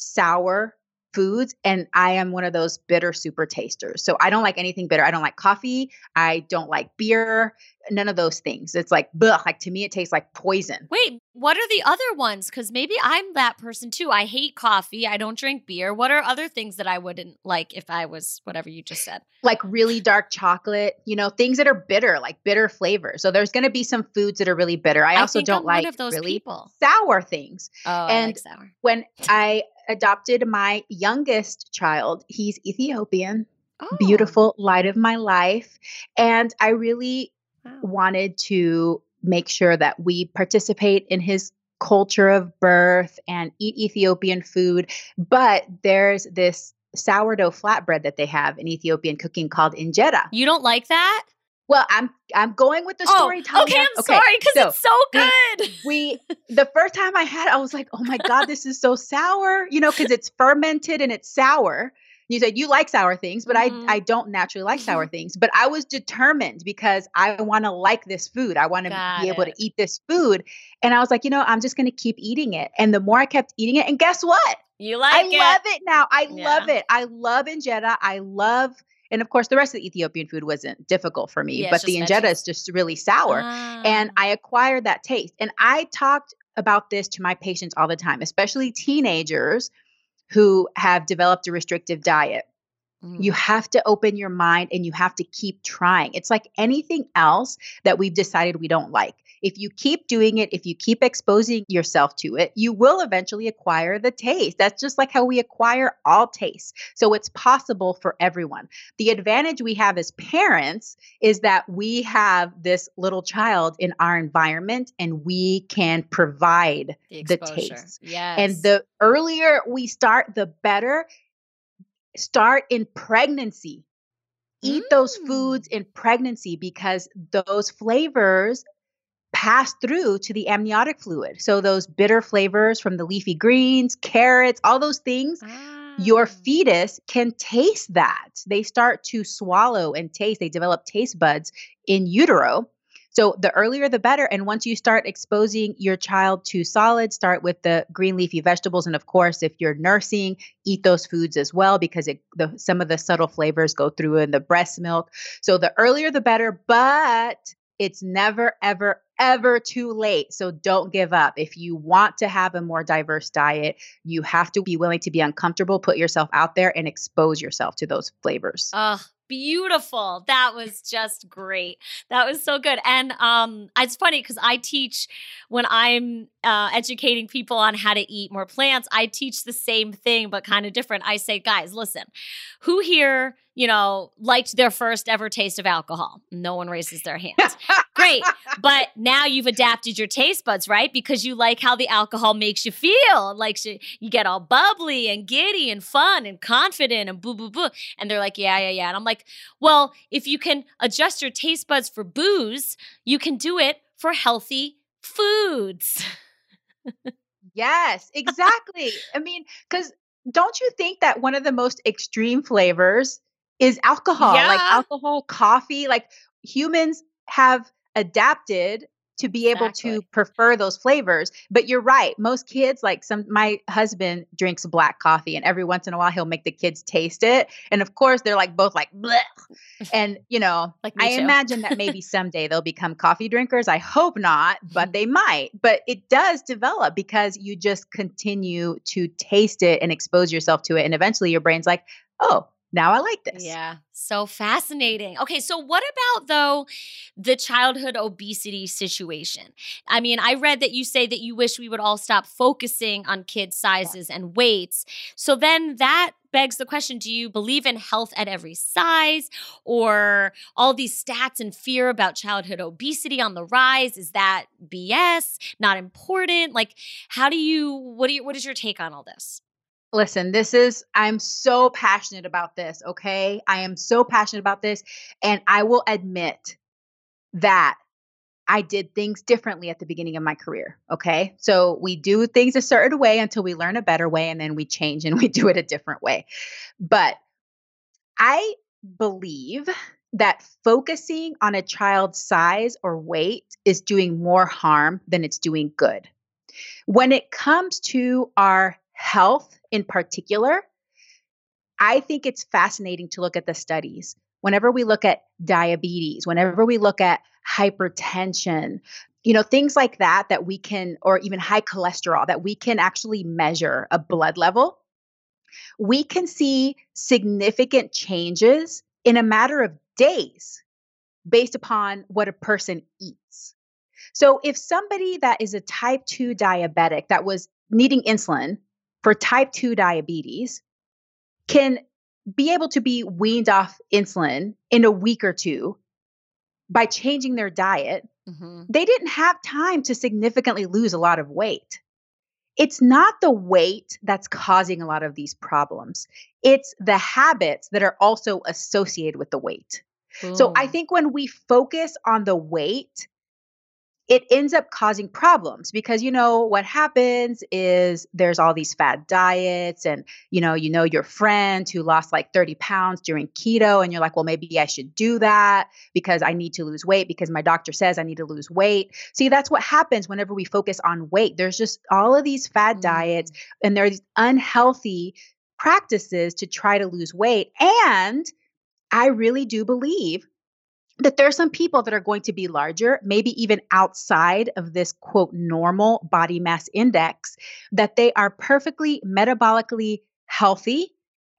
sour foods, and I am one of those bitter super tasters. So I don't like anything bitter. I don't like coffee. I don't like beer. None of those things. It's like, bleh, like to me, it tastes like poison. Wait, what are the other ones? Because maybe I'm that person too. I hate coffee. I don't drink beer. What are other things that I wouldn't like if I was whatever you just said? Like really dark chocolate, you know, things that are bitter, like bitter flavors. So there's going to be some foods that are really bitter. I, I also don't I'm like one of those really people. sour things. Oh, and I like sour. When I adopted my youngest child, he's Ethiopian, oh. beautiful, light of my life. And I really wow. wanted to make sure that we participate in his culture of birth and eat Ethiopian food. But there's this sourdough flatbread that they have in Ethiopian cooking called injera. You don't like that? Well, I'm I'm going with the story. Oh, Talia. Okay, I'm okay, sorry because so it's so good. We, we the first time I had it, I was like, oh my God, this is so sour, you know, because it's fermented and it's sour. You said you like sour things, but mm-hmm. I I don't naturally like sour things. But I was determined because I want to like this food. I want to be able to eat this food. And I was like, you know, I'm just going to keep eating it. And the more I kept eating it, and guess what? You like I it. I love it now. I yeah. love it. I love injera. I love, and of course, the rest of the Ethiopian food wasn't difficult for me, yeah, but the injera veggies. Is just really sour. Ah. And I acquired that taste. And I talked about this to my patients all the time, especially teenagers who have developed a restrictive diet. Mm. You have to open your mind and you have to keep trying. It's like anything else that we've decided we don't like. If you keep doing it, if you keep exposing yourself to it, you will eventually acquire the taste. That's just like how we acquire all tastes. So it's possible for everyone. The advantage we have as parents is that we have this little child in our environment and we can provide the, the taste. Yes. And the earlier we start, the better. Start in pregnancy. Eat mm. those foods in pregnancy because those flavors pass through to the amniotic fluid. So those bitter flavors from the leafy greens, carrots, all those things, ah. your fetus can taste that. They start to swallow and taste. They develop taste buds in utero. So the earlier, the better. And once you start exposing your child to solids, start with the green leafy vegetables. And of course, if you're nursing, eat those foods as well, because it, the, some of the subtle flavors go through in the breast milk. So the earlier, the better, but it's never, ever, ever too late. So don't give up. If you want to have a more diverse diet, you have to be willing to be uncomfortable, put yourself out there and expose yourself to those flavors. Oh, beautiful. That was just great. That was so good. And um, it's funny because I teach when I'm uh, educating people on how to eat more plants, I teach the same thing, but kind of different. I say, guys, listen, who here, you know, liked their first ever taste of alcohol? No one raises their hands. Great. But now you've adapted your taste buds, right? Because you like how the alcohol makes you feel. Like you you get all bubbly and giddy and fun and confident and boo, boo, boo. And they're like, yeah, yeah, yeah. And I'm like, well, if you can adjust your taste buds for booze, you can do it for healthy foods. Yes, exactly. I mean, because don't you think that one of the most extreme flavors is alcohol? Like Yeah. alcohol, coffee, like humans have adapted to be able to Exactly. prefer those flavors. But you're right. Most kids, like some, my husband drinks black coffee, and every once in a while he'll make the kids taste it. And of course, they're like both like, bleh. And, you know, Like me I too. imagine that maybe someday they'll become coffee drinkers. I hope not, but they might. But it does develop because you just continue to taste it and expose yourself to it. And eventually your brain's like, oh, now I like this. Yeah, so fascinating. Okay, so what about though the childhood obesity situation? I mean, I read that you say that you wish we would all stop focusing on kids' sizes and weights. So then that begs the question, do you believe in health at every size, or all these stats and fear about childhood obesity on the rise? Is that B S? Not important? Like, how do you, what do you, what is your take on all this? Listen, this is, I'm so passionate about this, okay? I am so passionate about this. And I will admit that I did things differently at the beginning of my career, okay? So we do things a certain way until we learn a better way, and then we change and we do it a different way. But I believe that focusing on a child's size or weight is doing more harm than it's doing good. When it comes to our health in particular, I think it's fascinating to look at the studies. Whenever we look at diabetes, whenever we look at hypertension, you know, things like that, that we can, or even high cholesterol, that we can actually measure a blood level, we can see significant changes in a matter of days based upon what a person eats. So if somebody that is a type two diabetic that was needing insulin for type two diabetes can be able to be weaned off insulin in a week or two by changing their diet, Mm-hmm. they didn't have time to significantly lose a lot of weight. It's not the weight that's causing a lot of these problems. It's the habits that are also associated with the weight. So I Boom. think when we focus on the weight, it ends up causing problems because, you know, what happens is there's all these fad diets, and, you know, you know, your friend who lost like thirty pounds during keto, and you're like, well, maybe I should do that because I need to lose weight because my doctor says I need to lose weight. See, that's what happens whenever we focus on weight. There's just all of these fad diets, Mm. and there are these unhealthy practices to try to lose weight. And I really do believe that there are some people that are going to be larger, maybe even outside of this quote normal body mass index, that they are perfectly metabolically healthy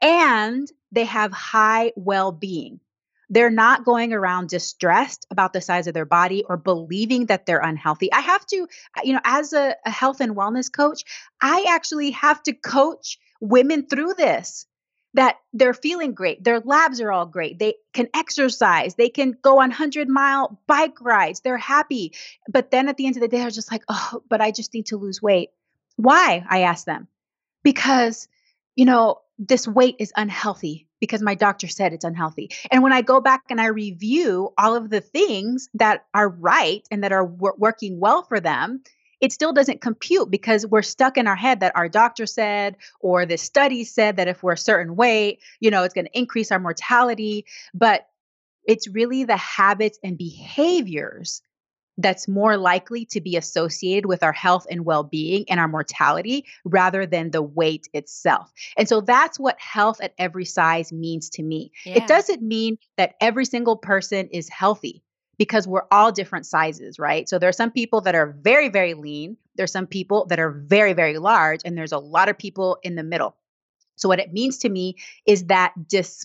and they have high well being. They're not going around distressed about the size of their body or believing that they're unhealthy. I have to, you know, as a, a health and wellness coach, I actually have to coach women through this, that they're feeling great. Their labs are all great. They can exercise. They can go on hundred mile bike rides. They're happy. But then at the end of the day, they're just like, oh, but I just need to lose weight. Why? I ask them. Because, you know, this weight is unhealthy because my doctor said it's unhealthy. And when I go back and I review all of the things that are right and that are wor- working well for them, it still doesn't compute because we're stuck in our head that our doctor said, or the study said that if we're a certain weight, you know, it's going to increase our mortality. But it's really the habits and behaviors that's more likely to be associated with our health and well-being and our mortality rather than the weight itself. And so that's what health at every size means to me. It Yeah. doesn't mean that every single person is healthy, because we're all different sizes, right? So there are some people that are very, very lean. There's some people that are very, very large, and there's a lot of people in the middle. So what it means to me is that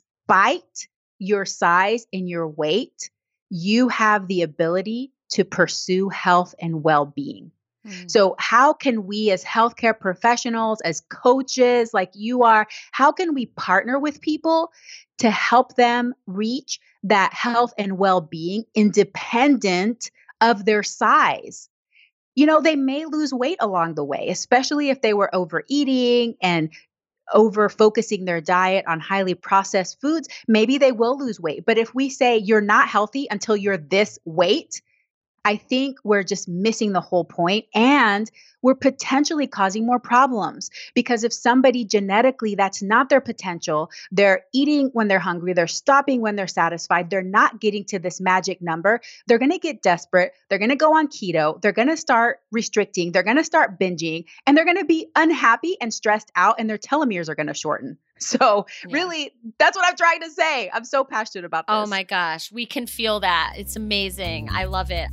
despite your size and your weight, you have the ability to pursue health and well-being. Mm. So how can we as healthcare professionals, as coaches like you are, how can we partner with people to help them reach that health and well-being independent of their size. You know, they may lose weight along the way, especially if they were overeating and over focusing their diet on highly processed foods. Maybe they will lose weight. But if we say you're not healthy until you're this weight, I think we're just missing the whole point, and we're potentially causing more problems, because if somebody genetically, that's not their potential, they're eating when they're hungry, they're stopping when they're satisfied, they're not getting to this magic number, they're going to get desperate, they're going to go on keto, they're going to start restricting, they're going to start binging, and they're going to be unhappy and stressed out, and their telomeres are going to shorten. So Yeah. really, that's what I'm trying to say. I'm so passionate about this. Oh my gosh, we can feel that. It's amazing. I love it.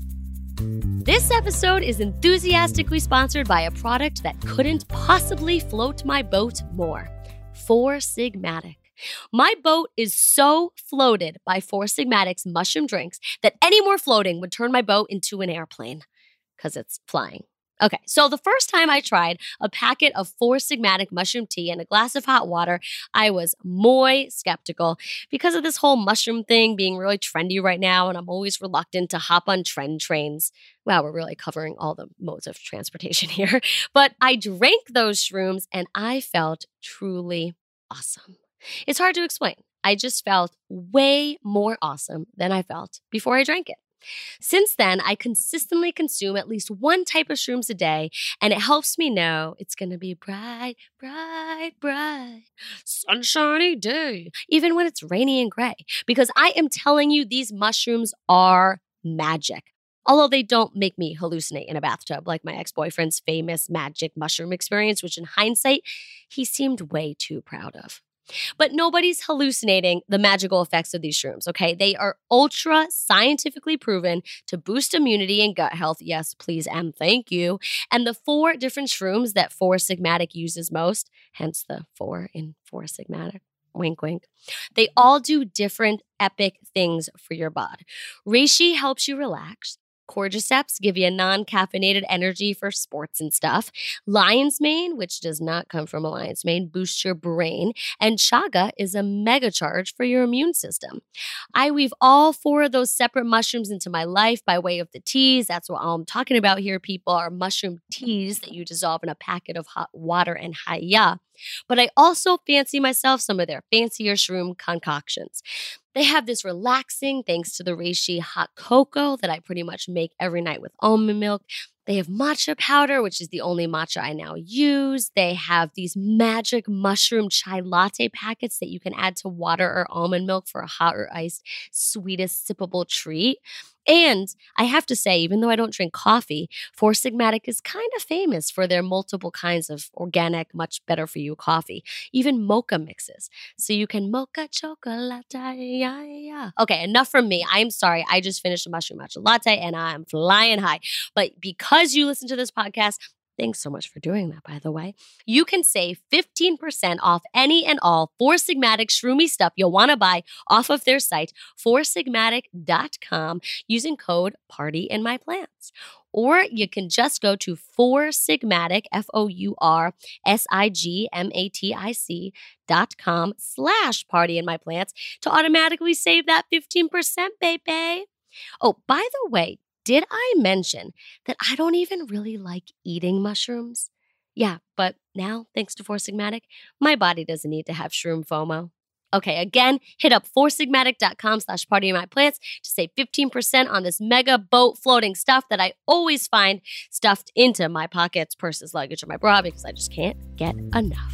This episode is enthusiastically sponsored by a product that couldn't possibly float my boat more. Four Sigmatic. My boat is so floated by Four Sigmatic's mushroom drinks that any more floating would turn my boat into an airplane because it's flying. Okay, so the first time I tried a packet of Four Sigmatic mushroom tea and a glass of hot water, I was muy skeptical because of this whole mushroom thing being really trendy right now, and I'm always reluctant to hop on trend trains. Wow, we're really covering all the modes of transportation here. But I drank those shrooms and I felt truly awesome. It's hard to explain. I just felt way more awesome than I felt before I drank it. Since then, I consistently consume at least one type of shrooms a day, and it helps me know it's going to be bright, bright, bright, sunshiny day, even when it's rainy and gray, because I am telling you, these mushrooms are magic. Although they don't make me hallucinate in a bathtub like my ex-boyfriend's famous magic mushroom experience, which in hindsight, he seemed way too proud of. But nobody's hallucinating the magical effects of these shrooms, okay? They are ultra scientifically proven to boost immunity and gut health. Yes, please and thank you. And the four different shrooms that Four Sigmatic uses most, hence the four in Four Sigmatic, wink, wink, they all do different epic things for your bod. Reishi helps you relax. Cordyceps give you a non-caffeinated energy for sports and stuff. Lion's mane, which does not come from a lion's mane, boosts your brain. And chaga is a mega charge for your immune system. I weave all four of those separate mushrooms into my life by way of the teas. That's what I'm talking about here, people, are mushroom teas that you dissolve in a packet of hot water and haya. But I also fancy myself some of their fancier shroom concoctions. They have this relaxing, thanks to the reishi, hot cocoa that I pretty much make every night with almond milk. They have matcha powder, which is the only matcha I now use. They have these magic mushroom chai latte packets that you can add to water or almond milk for a hot or iced, sweetest sippable treat. And I have to say, even though I don't drink coffee, Four Sigmatic is kind of famous for their multiple kinds of organic, much better for you coffee, even mocha mixes. So you can mocha chocolate. Yeah, yeah. Okay, enough from me. I'm sorry. I just finished a mushroom matcha latte and I'm flying high. But because you listen to this podcast, thanks so much for doing that, by the way. You can save fifteen percent off any and all Four Sigmatic shroomy stuff you'll want to buy off of their site, four sigmatic dot com, using code PARTYINMYPLANTS. Or you can just go to Four Sigmatic, F O U R S I G M A T I C dot com slash PARTYINMYPLANTS to automatically save that fifteen percent, baby. Oh, by the way, did I mention that I don't even really like eating mushrooms? Yeah, but now, thanks to Four Sigmatic, my body doesn't need to have shroom FOMO. Okay, again, hit up four sigmatic dot com slash PARTYINMYPLANTS to save fifteen percent on this mega boat floating stuff that I always find stuffed into my pockets, purses, luggage, or my bra because I just can't get enough.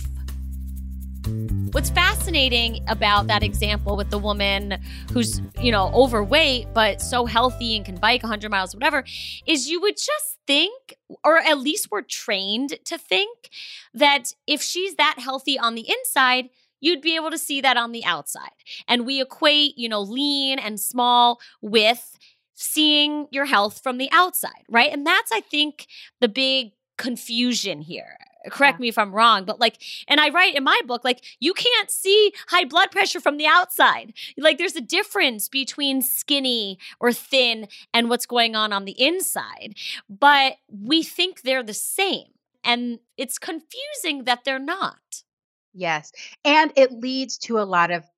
What's fascinating about that example with the woman who's, you know, overweight but so healthy and can bike one hundred miles, whatever, is you would just think, or at least we're trained to think, that if she's that healthy on the inside, you'd be able to see that on the outside. And we equate, you know, lean and small with seeing your health from the outside, right? And that's, I think, the big confusion here. Correct yeah. me if I'm wrong, but like, and I write in my book, like, you can't see high blood pressure from the outside. Like, there's a difference between skinny or thin and what's going on on the inside, but we think they're the same. And it's confusing that they're not. Yes. And it leads to a lot of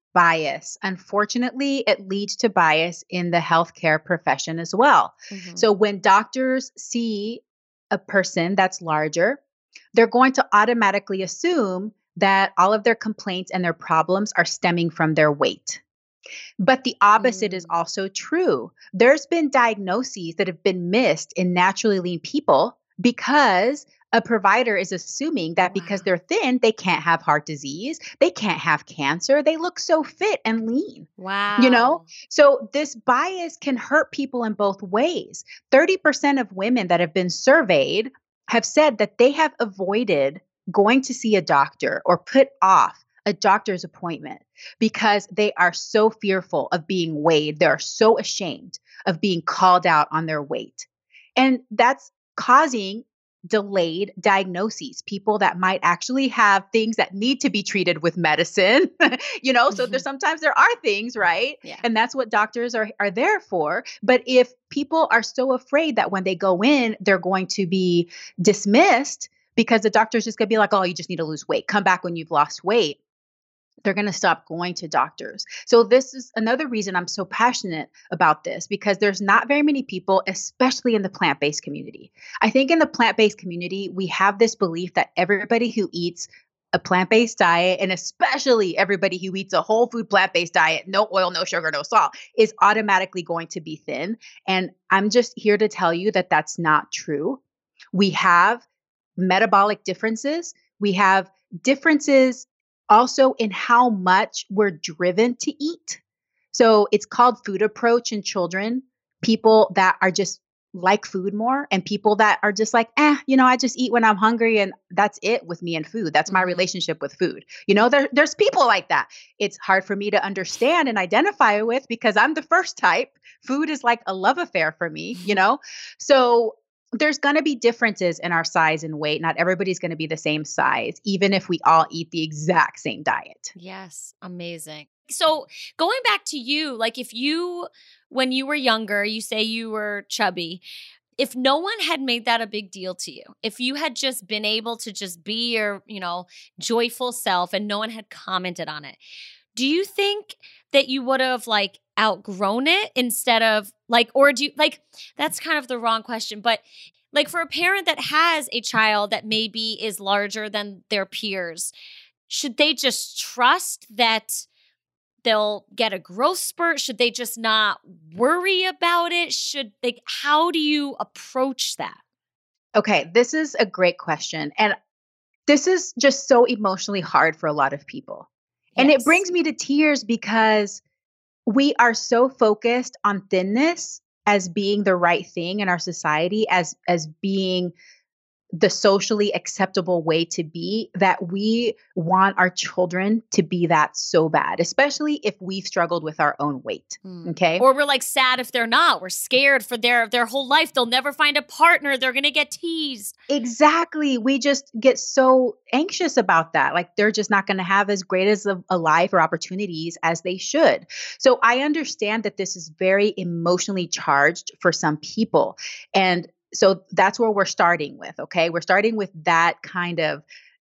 bias. Unfortunately, it leads to bias in the healthcare profession as well. Mm-hmm. So when doctors see a person that's larger, they're going to automatically assume that all of their complaints and their problems are stemming from their weight. But the opposite is Mm. also true. There's been diagnoses that have been missed in naturally lean people because a provider is assuming that because Wow. they're thin, they can't have heart disease, they can't have cancer, they look so fit and lean. You know, Wow. so this bias can hurt people in both ways. thirty percent of women that have been surveyed have said that they have avoided going to see a doctor or put off a doctor's appointment because they are so fearful of being weighed. They're so ashamed of being called out on their weight. And that's causing delayed diagnoses, people that might actually have things that need to be treated with medicine, you know, so there's sometimes there are things, right? Yeah. And that's what doctors are are there for. But if people are so afraid that when they go in, they're going to be dismissed because the doctor's just going to be like, "Oh, you just need to lose weight. Come back when you've lost weight." They're going to stop going to doctors. So this is another reason I'm so passionate about this, because there's not very many people, especially in the plant-based community. I think in the plant-based community, we have this belief that everybody who eats a plant-based diet, and especially everybody who eats a whole food plant-based diet, no oil, no sugar, no salt, is automatically going to be thin. And I'm just here to tell you that that's not true. We have metabolic differences. We have differences also in how much we're driven to eat. So it's called food approach in children. People that are just like food more, and people that are just like, eh, you know, I just eat when I'm hungry and that's it with me and food. That's my Mhm. relationship with food. You know, there, there's people like that. It's hard for me to understand and identify with because I'm the first type. Food is like a love affair for me, you know? So there's going to be differences in our size and weight. Not everybody's going to be the same size, even if we all eat the exact same diet. Yes, amazing. So going back to you, like if you, when you were younger, you say you were chubby, if no one had made that a big deal to you, if you had just been able to just be your, you know, joyful self and no one had commented on it, do you think that you would have like outgrown it instead of like, or do you like, that's kind of the wrong question, but like for a parent that has a child that maybe is larger than their peers, should they just trust that they'll get a growth spurt? Should they just not worry about it? Should they, how do you approach that? Okay, this is a great question. And this is just so emotionally hard for a lot of people. And it Yes. brings me to tears because we are so focused on thinness as being the right thing in our society, as as being the socially acceptable way to be, that we want our children to be that so bad, especially if we've struggled with our own weight. Mm. Okay. Or we're like sad if they're not. We're scared for their their whole life. They'll never find a partner. They're going to get teased. Exactly. We just get so anxious about that. Like they're just not going to have as great as a, a life or opportunities as they should. So I understand that this is very emotionally charged for some people. And so that's where we're starting with. Okay. We're starting with that kind of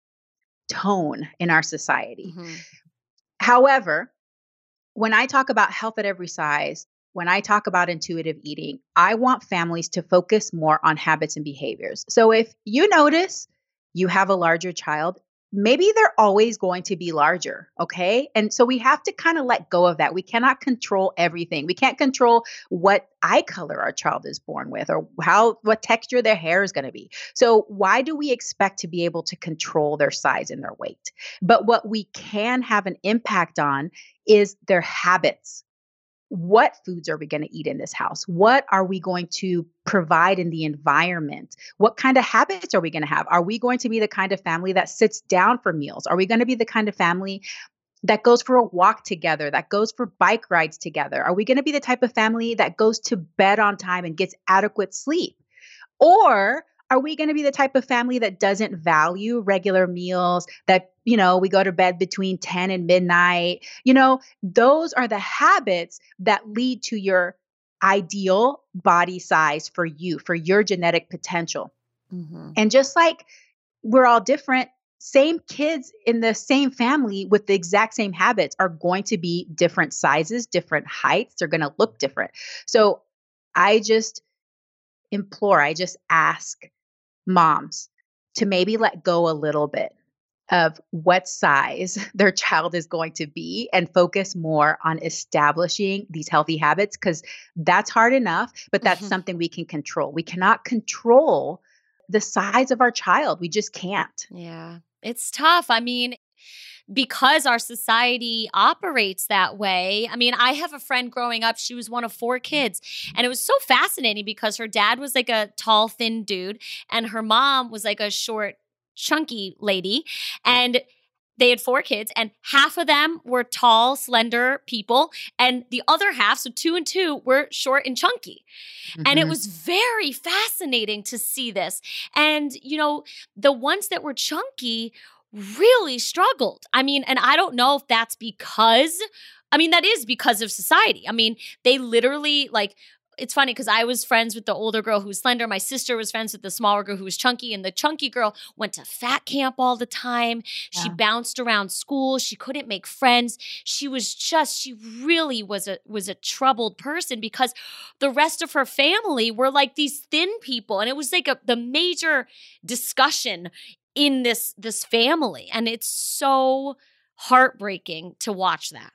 tone in our society. Mm-hmm. However, when I talk about health at every size, when I talk about intuitive eating, I want families to focus more on habits and behaviors. So if you notice you have a larger child, maybe they're always going to be larger, okay? And so we have to kind of let go of that. We cannot control everything. We can't control what eye color our child is born with or how what texture their hair is going to be. So why do we expect to be able to control their size and their weight? But what we can have an impact on is their habits. What foods are we going to eat in this house? What are we going to provide in the environment? What kind of habits are we going to have? Are we going to be the kind of family that sits down for meals? Are we going to be the kind of family that goes for a walk together, that goes for bike rides together? Are we going to be the type of family that goes to bed on time and gets adequate sleep? Or are we going to be the type of family that doesn't value regular meals, that, you know, we go to bed between ten and midnight? You know, those are the habits that lead to your ideal body size for you, for your genetic potential. Mm-hmm. And just like we're all different, same kids in the same family with the exact same habits are going to be different sizes, different heights. They're going to look different. So I just implore, I just ask moms to maybe let go a little bit of what size their child is going to be and focus more on establishing these healthy habits, because that's hard enough, but that's Mhm. something we can control. We cannot control the size of our child. We just can't. Yeah. It's tough. I mean, because our society operates that way. I mean, I have a friend growing up, she was one of four kids. And it was so fascinating because her dad was like a tall, thin dude, and her mom was like a short, chunky lady. And they had four kids, and half of them were tall, slender people. And the other half, so two and two, were short and chunky. And it Mhm. was very fascinating to see this. And, you know, the ones that were chunky really struggled. I mean, and I don't know if that's because, I mean, that is because of society. I mean, they literally like, it's funny because I was friends with the older girl who was slender. My sister was friends with the smaller girl who was chunky. And the chunky girl went to fat camp all the time. She Yeah. bounced around school. She couldn't make friends. She was just, she really was a was a troubled person because the rest of her family were like these thin people. And it was like a, the major discussion in this this family. And it's so heartbreaking to watch that.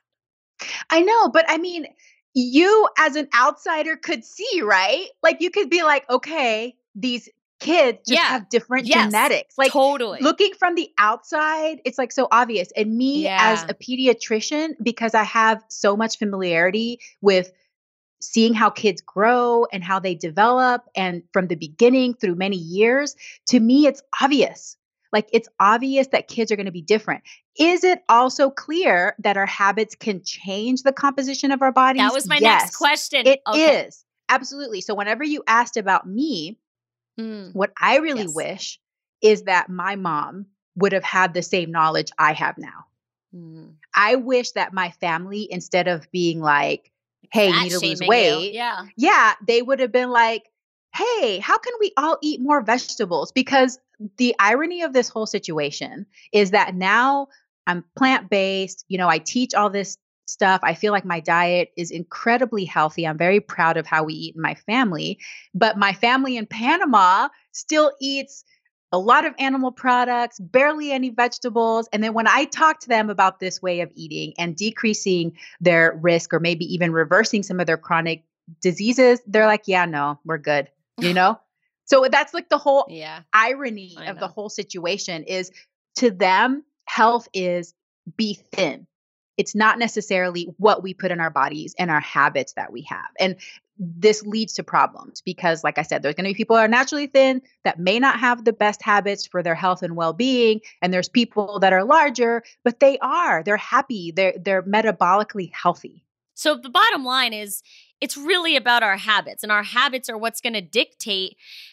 I know, but I mean, you as an outsider could see, right? Like you could be like, okay, these kids just Yeah. have different Yes. genetics. Like Totally. looking from the outside, it's like so obvious. And me as Yeah. a pediatrician, because I have so much familiarity with seeing how kids grow and how they develop and from the beginning through many years, to me, it's obvious. Like it's obvious that kids are going to be different. Is it also clear that our habits can change the composition of our bodies? That was my next Yes, question. it Okay. is. Absolutely. So whenever you asked about me, Mm, what I really yes. wish is that my mom would have had the same knowledge I have now. Mm. I wish that my family, instead of being like, hey, you Fat need to lose shaming you. weight, Yeah. yeah, they would have been like, hey, how can we all eat more vegetables? Because the irony of this whole situation is that now I'm plant based. You know, I teach all this stuff. I feel like my diet is incredibly healthy. I'm very proud of how we eat in my family. But my family in Panama still eats a lot of animal products, barely any vegetables. And then when I talk to them about this way of eating and decreasing their risk or maybe even reversing some of their chronic diseases, they're like, yeah, no, we're good, you know? So that's like the whole Yeah. irony I of the know. whole situation is, to them, health is be thin. It's not necessarily what we put in our bodies and our habits that we have. And this leads to problems because, like I said, there's going to be people that are naturally thin that may not have the best habits for their health and well-being. And there's people that are larger, but they are, they're happy. They're, they're metabolically healthy. So the bottom line is it's really about our habits, and our habits are what's going to dictate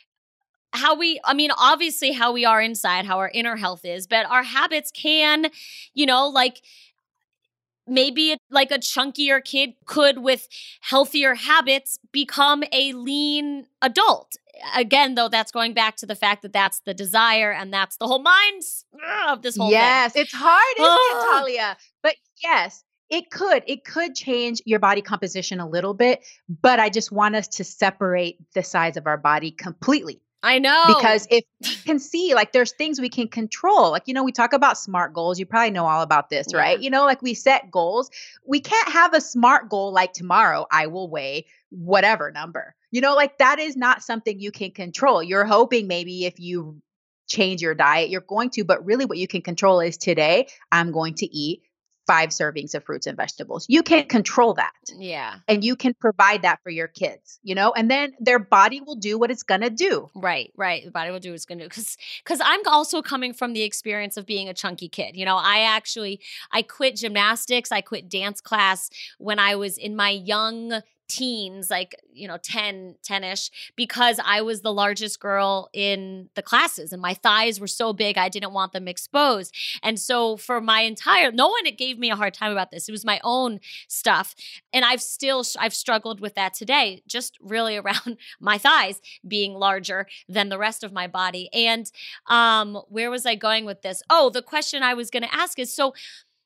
how we, I mean, obviously how we are inside, how our inner health is, but our habits can, you know, like maybe it- like a chunkier kid could, with healthier habits, become a lean adult. Again, though, that's going back to the fact that that's the desire and that's the whole mind of this whole Yes, thing. it's hard, isn't it, Ugh. Talia? But yes, it could. It could change your body composition a little bit, but I just want us to separate the size of our body completely. I know. Because if we can see, like, there's things we can control. Like, you know, we talk about SMART goals. You probably know all about this, right? Yeah. You know, like we set goals. We can't have a SMART goal like tomorrow, I will weigh whatever number. You know, like that is not something you can control. You're hoping maybe if you change your diet, you're going to, but really what you can control is today, I'm going to eat five servings of fruits and vegetables. You can control that. Yeah. And you can provide that for your kids, you know, and then their body will do what it's going to do. Right, right. The body will do what it's going to do. Because because I'm also coming from the experience of being a chunky kid. You know, I actually, I quit gymnastics. I quit dance class when I was in my young teens, like, you know, ten, ten-ish, because I was the largest girl in the classes and my thighs were so big, I didn't want them exposed. And so for my entire, no one gave me a hard time about this. It was my own stuff. And I've still, I've struggled with that today, just really around my thighs being larger than the rest of my body. And um, where was I going with this? Oh, the question I was going to ask is, so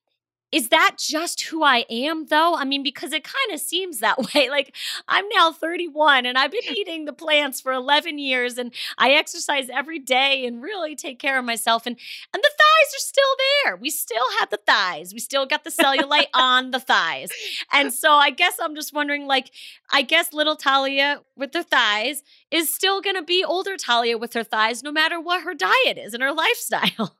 is that just who I am, though? I mean, because it kind of seems that way. Like, I'm now thirty-one and I've been eating the plants for eleven years and I exercise every day and really take care of myself. And, and the thighs are still there. We still have the thighs. We still got the cellulite on the thighs. And so I guess I'm just wondering, like, I guess little Talia with her thighs is still going to be older Talia with her thighs, no matter what her diet is and her lifestyle.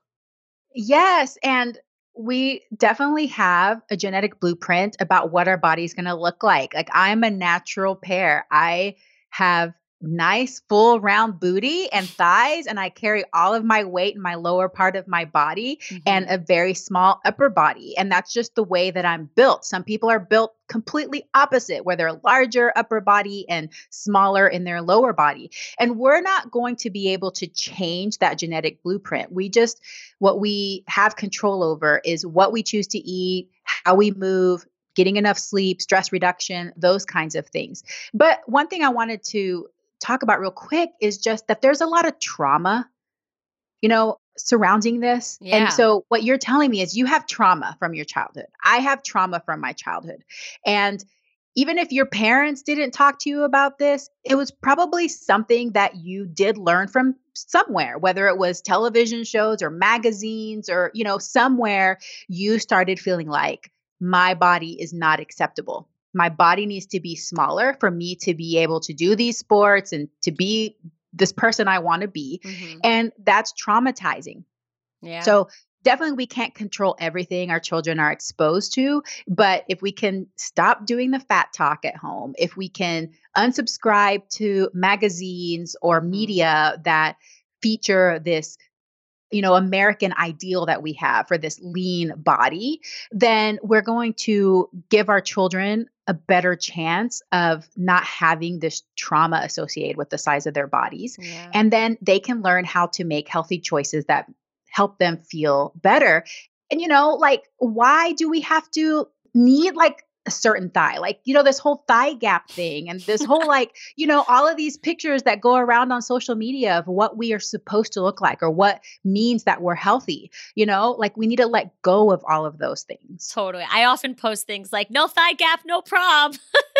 Yes. And we definitely have a genetic blueprint about what our body's going to look like. Like, I'm a natural pair. I have nice, full, round booty and thighs, and I carry all of my weight in my lower part of my body mm-hmm. and a very small upper body. And that's just the way that I'm built. Some people are built completely opposite, where they're larger upper body and smaller in their lower body. And we're not going to be able to change that genetic blueprint. We just, what we have control over is what we choose to eat, how we move, getting enough sleep, stress reduction, those kinds of things. But one thing I wanted to talk about real quick is just that there's a lot of trauma, you know, surrounding this. Yeah. And so what you're telling me is you have trauma from your childhood. I have trauma from my childhood. And even if your parents didn't talk to you about this, it was probably something that you did learn from somewhere, whether it was television shows or magazines or, you know, somewhere you started feeling like my body is not acceptable. My body needs to be smaller for me to be able to do these sports and to be this person I want to be. Mm-hmm. And that's traumatizing. Yeah. So definitely we can't control everything our children are exposed to, but if we can stop doing the fat talk at home, if we can unsubscribe to magazines or media that feature this, you know, American ideal that we have for this lean body, then we're going to give our children a better chance of not having this trauma associated with the size of their bodies. Yeah. And then they can learn how to make healthy choices that help them feel better. And, you know, like, why do we have to need like a certain thigh? Like, you know, this whole thigh gap thing and this whole, like, you know, all of these pictures that go around on social media of what we are supposed to look like or what means that we're healthy, you know, like we need to let go of all of those things. Totally. I often post things like, no thigh gap, no prob.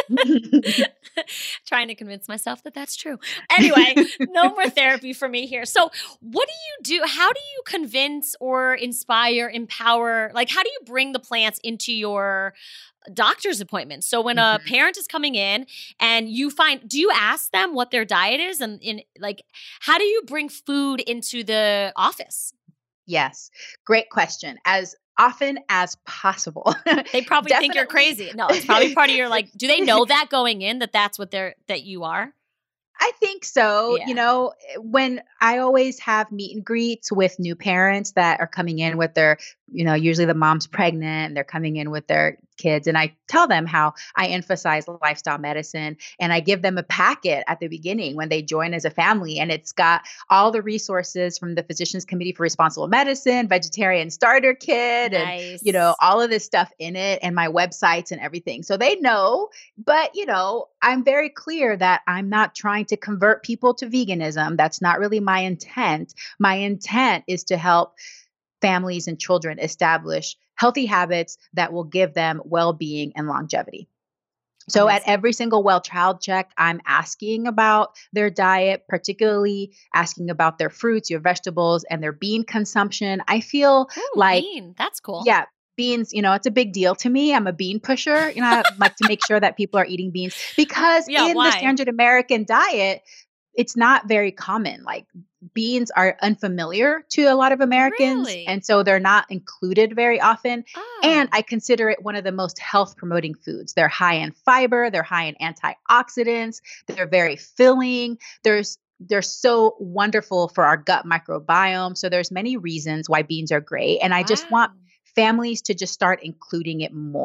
Trying to convince myself that that's true. Anyway, no more therapy for me here. So what do you do? How do you convince or inspire, empower? Like, how do you bring the plants into your doctor's appointments? So when mm-hmm. a parent is coming in and you find, do you ask them what their diet is? And in like, how do you bring food into the office? Yes. Great question. As often as possible. They probably think you're crazy. No, it's probably part of your, like, do they know that going in that that's what they're, that you are? I think so. Yeah. You know, when I always have meet and greets with new parents that are coming in with their, you know, usually the mom's pregnant and they're coming in with their kids. And I tell them how I emphasize lifestyle medicine and I give them a packet at the beginning when they join as a family. And it's got all the resources from the Physicians Committee for Responsible Medicine, Vegetarian Starter Kit, nice. And, you know, all of this stuff in it and my websites and everything. So they know, but, you know, I'm very clear that I'm not trying to convert people to veganism. That's not really my intent. My intent is to help families and children establish healthy habits that will give them well-being and longevity. So Amazing. At every single well child check, I'm asking about their diet, particularly asking about their fruits, your vegetables, and their bean consumption. I feel Ooh, like, bean. That's cool. Yeah. Beans, you know, it's a big deal to me. I'm a bean pusher. You know, I like to make sure that people are eating beans because Yeah, in why? the standard American diet, it's not very common. Like beans are unfamiliar to a lot of Americans. Really? And so they're not included very often. Oh. And I consider it one of the most health promoting foods. They're high in fiber. They're high in antioxidants. They're very filling. There's They're so wonderful for our gut microbiome. So there's many reasons why beans are great. And I Wow. just want families to just start including it more.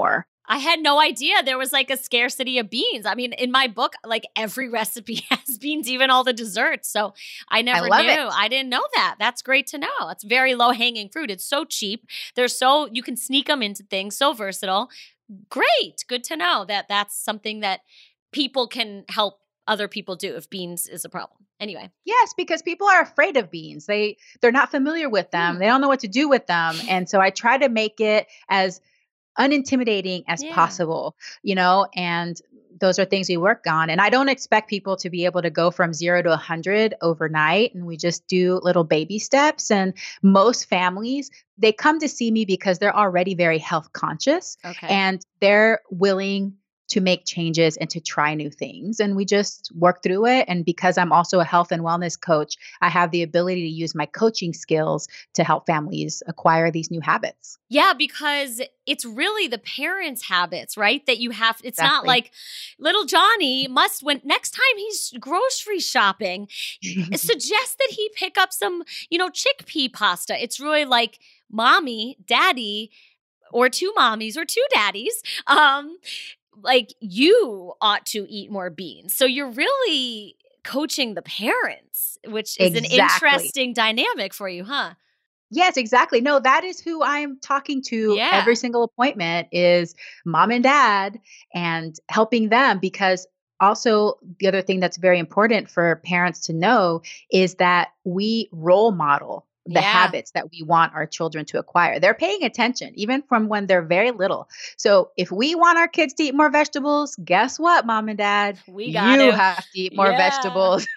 I had no idea there was like a scarcity of beans. I mean, in my book, like every recipe has beans, even all the desserts. So I never love knew. it. I didn't know that. That's great to know. It's very low hanging fruit. It's so cheap. They're so, you can sneak them into things, so versatile. Great. Good to know that that's something that people can help other people do if beans is a problem. Anyway. Yes, because people are afraid of beans. They they're not familiar with them. Mm. They don't know what to do with them. And so I try to make it as unintimidating as Yeah. possible, you know, and those are things we work on. And I don't expect people to be able to go from zero to a hundred overnight. And we just do little baby steps. And most families, they come to see me because they're already very health conscious Okay. and they're willing to make changes and to try new things. And we just work through it. And because I'm also a health and wellness coach, I have the ability to use my coaching skills to help families acquire these new habits. Yeah, because it's really the parents' habits, right? That you have, it's not Exactly. like little Johnny must, when next time he's grocery shopping, suggest that he pick up some, you know, chickpea pasta. It's really like mommy, daddy, or two mommies or two daddies. Um, like you ought to eat more beans. So you're really coaching the parents, which is Exactly. an interesting dynamic for you, huh? Yes, exactly. No, that is who I'm talking to Yeah. every single appointment is mom and dad and helping them because also the other thing that's very important for parents to know is that we role model the Yeah. habits that we want our children to acquire. They're paying attention even from when they're very little. So if we want our kids to eat more vegetables, guess what, mom and dad? We got You to. have to eat more Yeah. vegetables.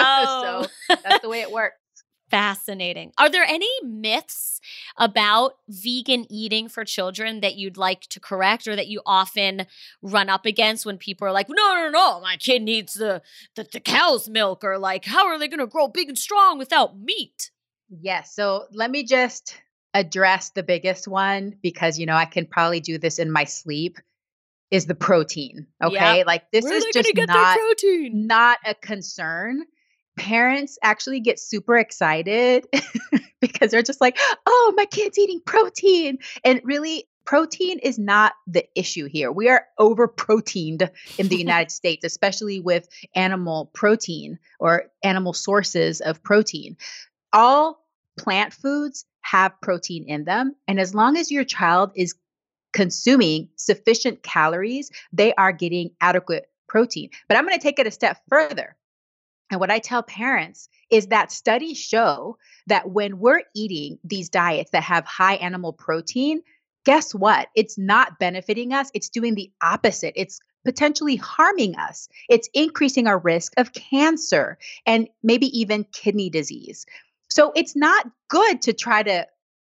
Oh. So that's the way it works. Fascinating. Are there any myths about vegan eating for children that you'd like to correct or that you often run up against when people are like, no, no, no, my kid needs the, the, the cow's milk, or like, how are they going to grow big and strong without meat? Yes. So let me just address the biggest one because, you know, I can probably do this in my sleep is the protein. Okay. Yep. Like this Where are is they going just to get not, their protein? not a concern. Parents actually get super excited because they're just like, oh, my kid's eating protein. And really, protein is not the issue here. We are over proteined in the United States, especially with animal protein or animal sources of protein. All plant foods have protein in them. And as long as your child is consuming sufficient calories, they are getting adequate protein. But I'm going to take it a step further. And what I tell parents is that studies show that when we're eating these diets that have high animal protein, guess what? It's not benefiting us. It's doing the opposite. It's potentially harming us. It's increasing our risk of cancer and maybe even kidney disease. So it's not good to try to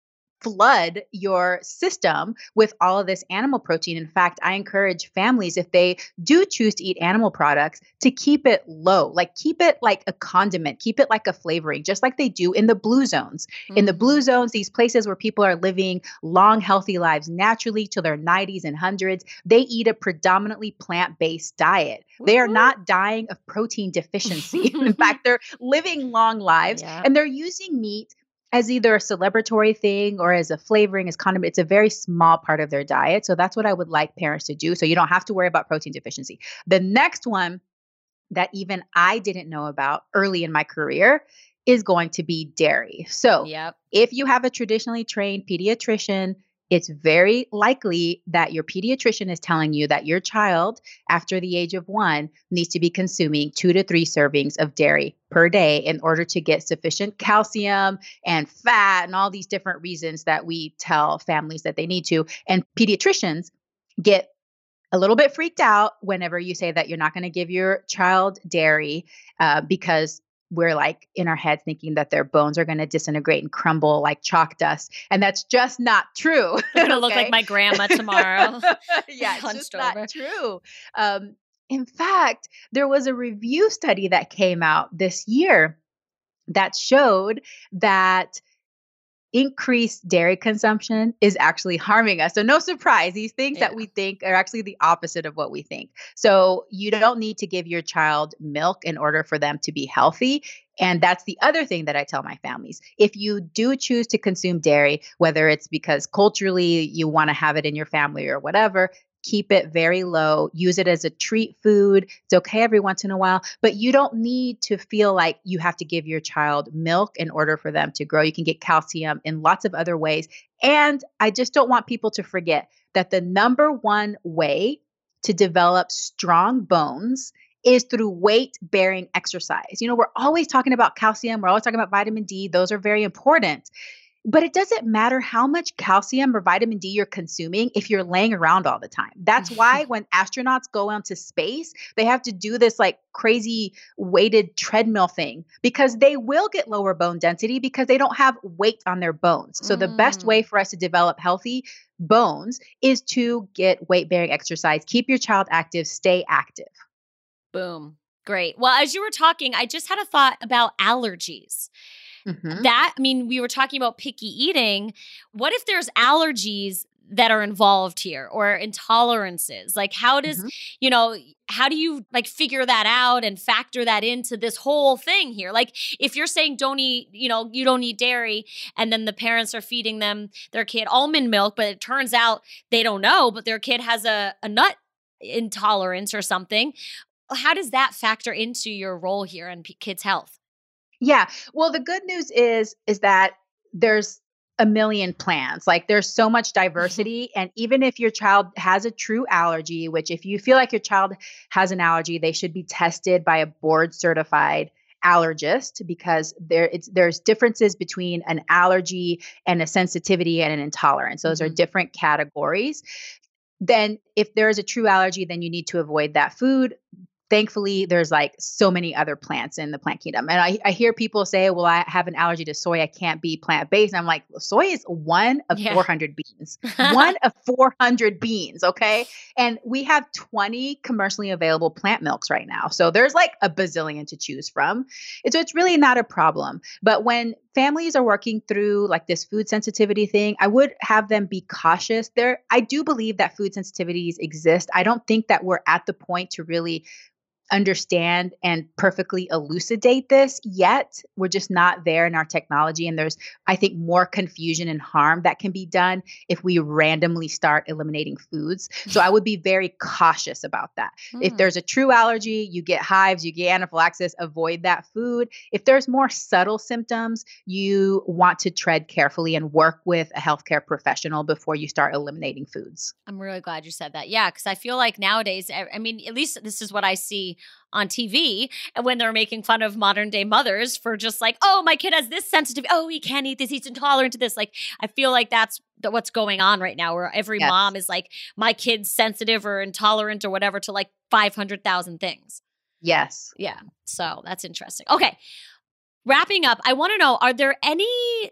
flood your system with all of this animal protein. In fact, I encourage families, if they do choose to eat animal products, to keep it low, like keep it like a condiment, keep it like a flavoring, just like they do in the blue zones. Mm-hmm. In the blue zones, these places where people are living long, healthy lives naturally to their nineties and hundreds, they eat a predominantly plant-based diet. Mm-hmm. They are not dying of protein deficiency. In fact, they're living long lives yeah. and they're using meat as either a celebratory thing or as a flavoring, as condiment. It's a very small part of their diet. So that's what I would like parents to do. So you don't have to worry about protein deficiency. The next one that even I didn't know about early in my career is going to be dairy. So yep. if you have a traditionally trained pediatrician, it's very likely that your pediatrician is telling you that your child after the age of one needs to be consuming two to three servings of dairy per day in order to get sufficient calcium and fat and all these different reasons that we tell families that they need to. And pediatricians get a little bit freaked out whenever you say that you're not going to give your child dairy uh, because we're like in our heads thinking that their bones are going to disintegrate and crumble like chalk dust. And that's just not true. They're going to look like my grandma tomorrow. Yeah, it's just over. Not true. Um, in fact, there was a review study that came out this year that showed that increased dairy consumption is actually harming us. So no surprise, these things yeah. that we think are actually the opposite of what we think. So you don't need to give your child milk in order for them to be healthy. And that's the other thing that I tell my families. If you do choose to consume dairy, whether it's because culturally you want to have it in your family or whatever, keep it very low, use it as a treat food. It's okay every once in a while, but you don't need to feel like you have to give your child milk in order for them to grow. You can get calcium in lots of other ways. And I just don't want people to forget that the number one way to develop strong bones is through weight bearing exercise. You know, we're always talking about calcium, we're always talking about vitamin D. Those are very important. But it doesn't matter how much calcium or vitamin D you're consuming if you're laying around all the time. That's why when astronauts go into space, they have to do this like crazy weighted treadmill thing because they will get lower bone density because they don't have weight on their bones. So the best way Mm. for us to develop healthy bones is to get weight bearing exercise. Keep your child active, stay active. Boom. Great. Well, as you were talking, I just had a thought about allergies. Mhm. That, I mean, we were talking about picky eating. What if there's allergies that are involved here or intolerances? Like, how does, Mhm. you know, how do you like figure that out and factor that into this whole thing here? Like, if you're saying don't eat, you know, you don't eat dairy, and then the parents are feeding them their kid almond milk, but it turns out they don't know, but their kid has a, a nut intolerance or something. How does that factor into your role here in p- kids' health? Yeah. Well, the good news is is that there's a million plans. Like there's so much diversity and even if your child has a true allergy, which if you feel like your child has an allergy, they should be tested by a board certified allergist because there it's there's differences between an allergy and a sensitivity and an intolerance. Those are Mhm. different categories. Then if there is a true allergy, then you need to avoid that food. Thankfully, there's like so many other plants in the plant kingdom. And I, I hear people say, well, I have an allergy to soy. I can't be plant based. And I'm like, well, soy is one of Yeah. four hundred beans, one of four hundred beans. Okay. And we have twenty commercially available plant milks right now. So there's like a bazillion to choose from. And so it's really not a problem. But when families are working through like this food sensitivity thing, I would have them be cautious. There, I do believe that food sensitivities exist. I don't think that we're at the point to really understand and perfectly elucidate this yet. We're just not there in our technology. And there's, I think, more confusion and harm that can be done if we randomly start eliminating foods. So I would be very cautious about that. If Mm. there's a true allergy, you get hives, you get anaphylaxis, avoid that food. If there's more subtle symptoms, you want to tread carefully and work with a healthcare professional before you start eliminating foods. I'm really glad you said that. Yeah, because I feel like nowadays, I I mean, at least this is what I see on T V, and when they're making fun of modern day mothers for just like, oh, my kid has this sensitive, oh, he can't eat this, he's intolerant to this. Like, I feel like that's th- what's going on right now, where every Yes. mom is like, my kid's sensitive or intolerant or whatever to like five hundred thousand things. Yes. Yeah, so that's interesting. Okay, wrapping up, I want to know, are there any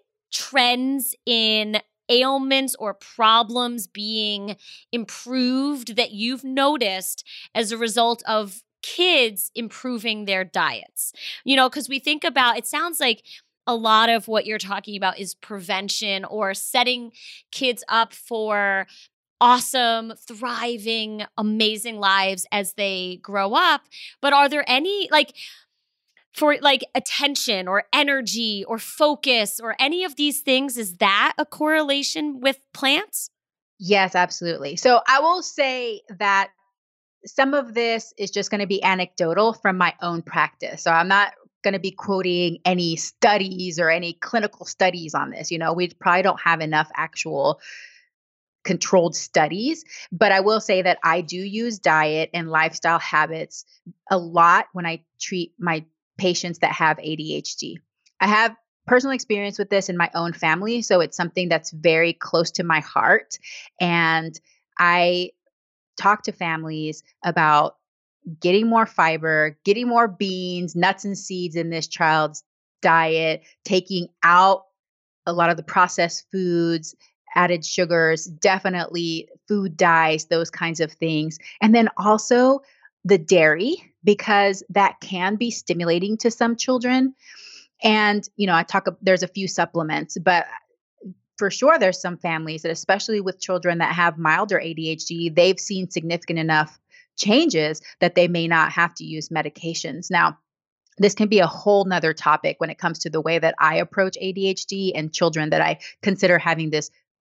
trends in ailments or problems being improved that you've noticed as a result of kids improving their diets? You know, because we think about, it sounds like a lot of what you're talking about is prevention or setting kids up for awesome, thriving, amazing lives as they grow up. But are there any, like, for like attention or energy or focus or any of these things, is that a correlation with plants? Yes, absolutely. So I will say that some of this is just going to be anecdotal from my own practice. So I'm not going to be quoting any studies or any clinical studies on this. You know, we probably don't have enough actual controlled studies, but I will say that I do use diet and lifestyle habits a lot when I treat my patients that have A D H D. I have personal experience with this in my own family, so it's something that's very close to my heart. And I talk to families about getting more fiber, getting more beans, nuts, and seeds in this child's diet, taking out a lot of the processed foods, added sugars, definitely food dyes, those kinds of things. And then also the dairy, because that can be stimulating to some children. And, you know, I talk, there's a few supplements, but for sure, there's some families that, especially with children that have milder A D H D, they've seen significant enough changes that they may not have to use medications. Now, this can be a whole nother topic when it comes to the way that I approach A D H D and children that I consider having this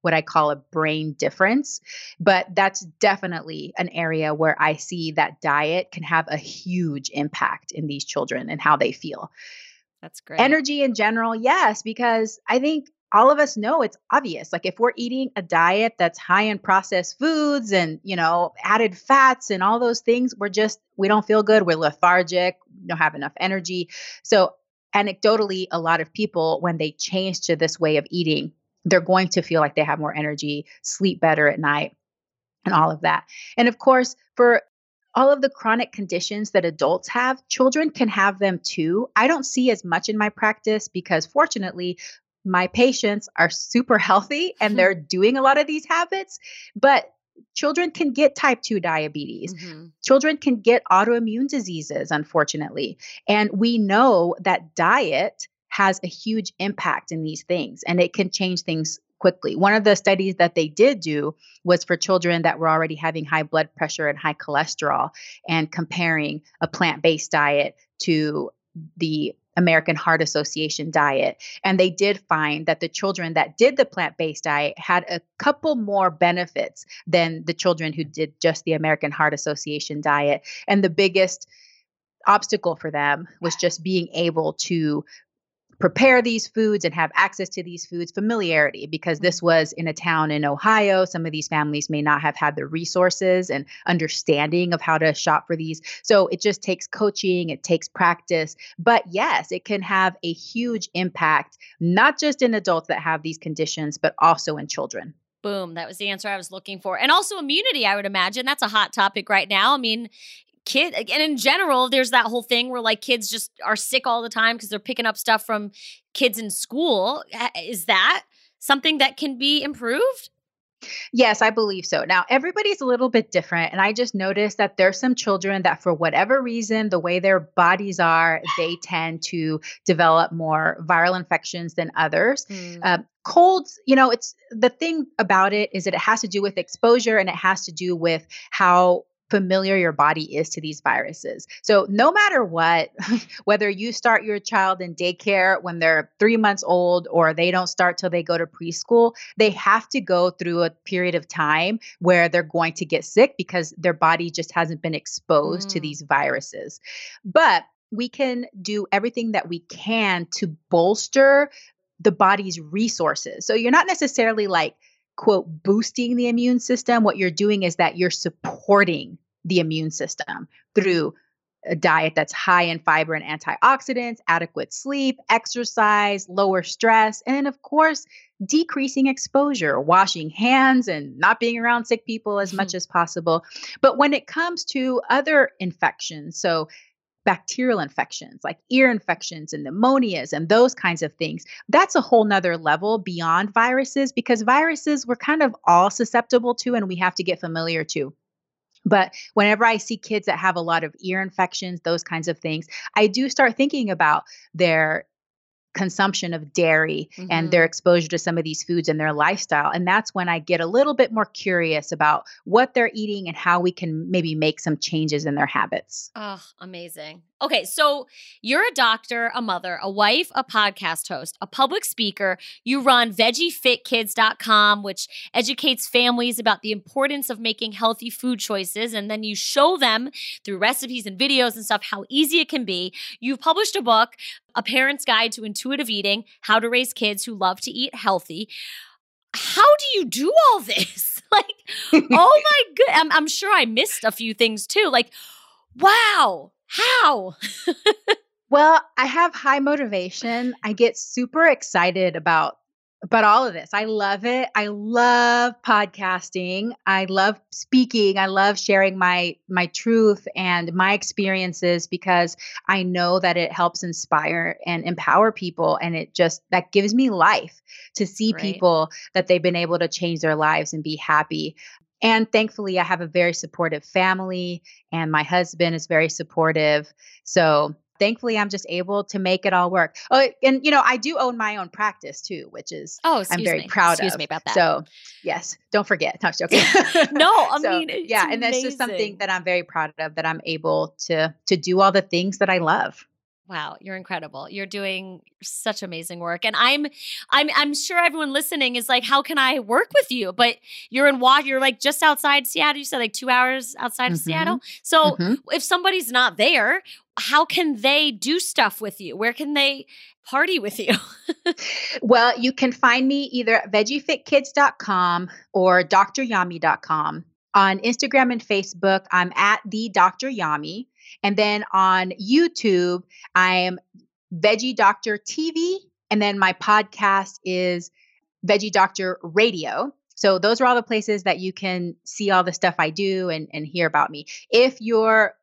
what I call a brain difference. But that's definitely an area where I see that diet can have a huge impact in these children and how they feel. That's great. Energy in general, yes, because I think all of us know it's obvious. Like if we're eating a diet that's high in processed foods and, you know, added fats and all those things, we're just, we don't feel good. We're lethargic, we don't have enough energy. So anecdotally, a lot of people, when they change to this way of eating, they're going to feel like they have more energy, sleep better at night, and all of that. And of course, for all of the chronic conditions that adults have, children can have them too. I don't see as much in my practice because fortunately, my patients are super healthy and they're doing a lot of these habits, but children can get type two diabetes. Mm-hmm. Children can get autoimmune diseases, unfortunately. And we know that diet has a huge impact in these things and it can change things quickly. One of the studies that they did do was for children that were already having high blood pressure and high cholesterol and comparing a plant-based diet to the American Heart Association diet. And they did find that the children that did the plant-based diet had a couple more benefits than the children who did just the American Heart Association diet. And the biggest obstacle for them was just being able to prepare these foods and have access to these foods, familiarity, because this was in a town in Ohio. Some of these families may not have had the resources and understanding of how to shop for these. So it just takes coaching, it takes practice. But yes, it can have a huge impact, not just in adults that have these conditions, but also in children. Boom. That was the answer I was looking for. And also immunity, I would imagine. That's a hot topic right now. I mean, kid, and in general, there's that whole thing where like kids just are sick all the time because they're picking up stuff from kids in school. Is that something that can be improved? Yes, I believe so. Now, everybody's a little bit different. And I just noticed that there's some children that for whatever reason, the way their bodies are, they tend to develop more viral infections than others. Mm. Uh, colds, you know, it's the thing about it is that it has to do with exposure and it has to do with how familiar your body is to these viruses. So no matter what, whether you start your child in daycare when they're three months old or they don't start till they go to preschool, they have to go through a period of time where they're going to get sick because their body just hasn't been exposed mm. to these viruses. But we can do everything that we can to bolster the body's resources. So you're not necessarily like, quote, boosting the immune system. What you're doing is that you're supporting the immune system through a diet that's high in fiber and antioxidants, adequate sleep, exercise, lower stress, and of course, decreasing exposure, washing hands and not being around sick people as much as possible. But when it comes to other infections, so bacterial infections like ear infections and pneumonias and those kinds of things, that's a whole nother level beyond viruses because viruses we're kind of all susceptible to and we have to get familiar to. But whenever I see kids that have a lot of ear infections, those kinds of things, I do start thinking about their consumption of dairy mm-hmm. and their exposure to some of these foods in their lifestyle. And that's when I get a little bit more curious about what they're eating and how we can maybe make some changes in their habits. Oh, amazing. Okay, so you're a doctor, a mother, a wife, a podcast host, a public speaker. You run veggie fit kids dot com, which educates families about the importance of making healthy food choices. And then you show them through recipes and videos and stuff how easy it can be. You've published a book, A Parent's Guide to Intuitive Eating, How to Raise Kids Who Love to Eat Healthy. How do you do all this? Like, oh my good, I'm, I'm sure I missed a few things too. Like, wow. How? Well, I have high motivation. I get super excited about about all of this. I love it. I love podcasting. I love speaking. I love sharing my my truth and my experiences because I know that it helps inspire and empower people and it just that gives me life to see right. people that they've been able to change their lives and be happy. And thankfully, I have a very supportive family and my husband is very supportive. So thankfully, I'm just able to make it all work. Oh, and, you know, I do own my own practice too, which is oh, I'm very me. proud excuse of. me about that. So yes, don't forget. No, I'm joking. no, I so, mean, it's yeah. And that's amazing. just something that I'm very proud of, that I'm able to to do all the things that I love. Wow, you're incredible. You're doing such amazing work. And I'm I'm I'm sure everyone listening is like, how can I work with you? But you're in Wa- you're like just outside Seattle. You said like two hours outside of Mm-hmm. Seattle. So Mm-hmm. if somebody's not there, how can they do stuff with you? Where can they party with you? Well, you can find me either at veggie fit kids dot com or d r yami dot com. On Instagram and Facebook, I'm at the Doctor Yami. And then on YouTube, I'm Veggie Doctor T V. And then my podcast is Veggie Doctor Radio. So those are all the places that you can see all the stuff I do and, and hear about me. If you're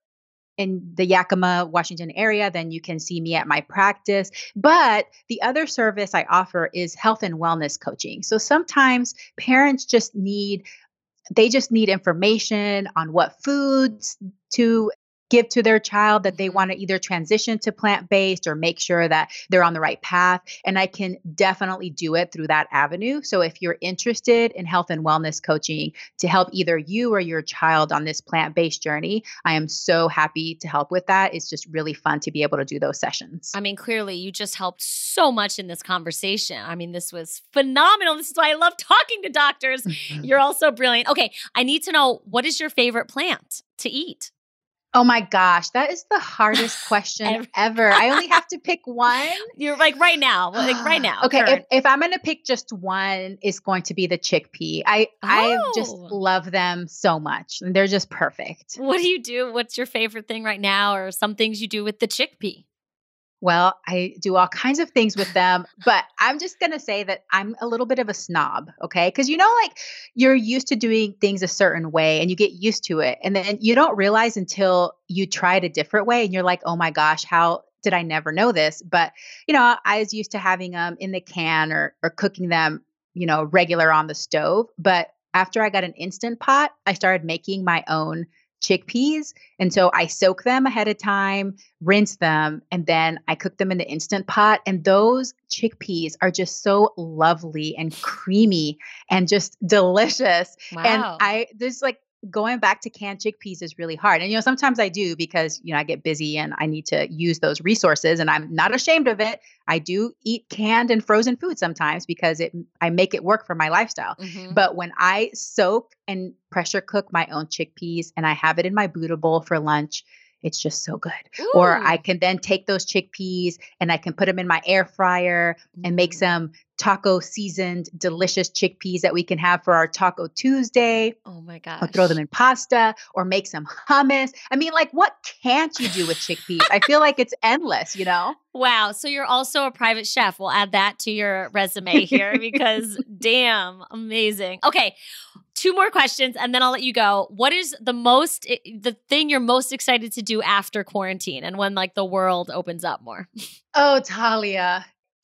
in the Yakima, Washington area, then you can see me at my practice. But the other service I offer is health and wellness coaching. So sometimes parents just need They just need information on what foods to give to their child that they want to either transition to plant-based or make sure that they're on the right path. And I can definitely do it through that avenue. So if you're interested in health and wellness coaching to help either you or your child on this plant-based journey, I am so happy to help with that. It's just really fun to be able to do those sessions. I mean, clearly you just helped so much in this conversation. I mean, this was phenomenal. This is why I love talking to doctors. You're also brilliant. Okay, I need to know, what is your favorite plant to eat? Oh my gosh, that is the hardest question ever. I only have to pick one. You're like right now, like right now. Okay, if, current. if I'm going to pick just one, it's going to be the chickpea. I I just Oh. love them so much. And they're just perfect. What do you do? What's your favorite thing right now, or some things you do with the chickpea? Well, I do all kinds of things with them, but I'm just going to say that I'm a little bit of a snob, okay? Because you know, like you're used to doing things a certain way and you get used to it. And then you don't realize until you try it a different way and you're like, oh my gosh, how did I never know this? But, you know, I was used to having them in the can or, or cooking them, you know, regular on the stove. But after I got an Instant Pot, I started making my own chickpeas. And so I soak them ahead of time, rinse them, and then I cook them in the Instant Pot. And those chickpeas are just so lovely and creamy and just delicious. Wow. And I, there's like, going back to canned chickpeas is really hard. And, you know, sometimes I do because, you know, I get busy and I need to use those resources and I'm not ashamed of it. I do eat canned and frozen food sometimes because it, I make it work for my lifestyle. Mhm. But when I soak and pressure cook my own chickpeas and I have it in my Buddha bowl for lunch, it's just so good. Ooh. Or I can then take those chickpeas and I can put them in my air fryer and make some taco seasoned, delicious chickpeas that we can have for our Taco Tuesday. Oh my gosh. Or throw them in pasta or make some hummus. I mean, like, what can't you do with chickpeas? I feel like it's endless, you know? Wow. So you're also a private chef. We'll add that to your resume here because damn, amazing. Okay. Two more questions and then I'll let you go. What is the most, the thing you're most excited to do after quarantine and when like the world opens up more? Oh, Talia,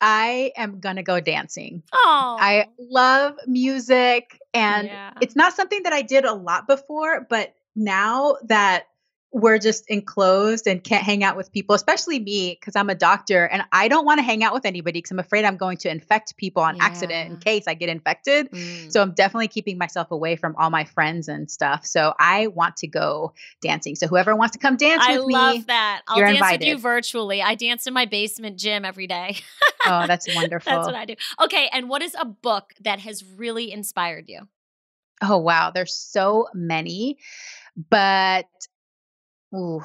I am going to go dancing. Oh, I love music and Yeah. it's not something that I did a lot before, but now that we're just enclosed and can't hang out with people, especially me, because I'm a doctor and I don't want to hang out with anybody because I'm afraid I'm going to infect people on accident in Yeah. case I get infected. Mm. So I'm definitely keeping myself away from all my friends and stuff. So I want to go dancing. So whoever wants to come dance I with me, love that. I'll you're dance with you invited. virtually. I dance in my basement gym every day. oh, that's wonderful. That's what I do. Okay. And what is a book that has really inspired you? Oh, wow. There's so many, but ooh,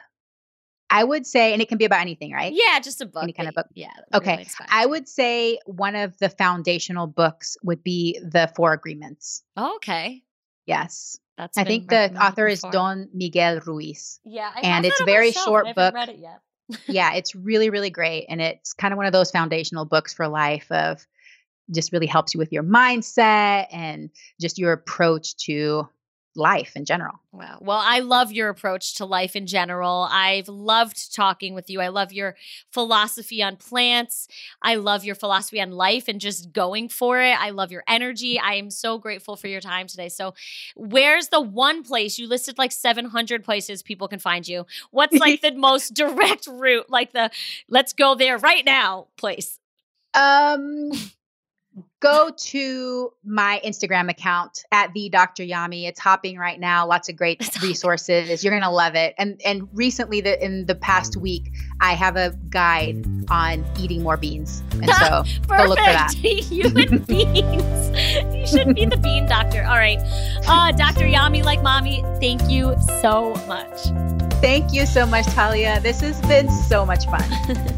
I would say, and it can be about anything, right? Yeah, just a book. Any kind of that- book. Yeah. that Okay. really inspires I you. would say one of the foundational books would be The Four Agreements. Oh, okay. Yes. That's I been think the recommended author is before. Don Miguel Ruiz. Yeah, I and have it's that on very my shelf. short I haven't book. read it yet. Yeah, it's really, really great. And it's kind of one of those foundational books for life of just really helps you with your mindset and just your approach to life in general. Wow. Well, I love your approach to life in general. I've loved talking with you. I love your philosophy on plants. I love your philosophy on life and just going for it. I love your energy. I am so grateful for your time today. So, where's the one place you listed like seven hundred places people can find you? What's like the most direct route, like the let's go there right now place? Um, go to my Instagram account at the Doctor Yami. It's hopping right now. Lots of great It's resources. You're going to love it. And and recently, the, in the past week, I have a guide on eating more beans. And so go look for that. You and beans. You should be the bean doctor. All right. Uh, Doctor Yami like mommy, thank you so much. Thank you so much, Talia. This has been so much fun.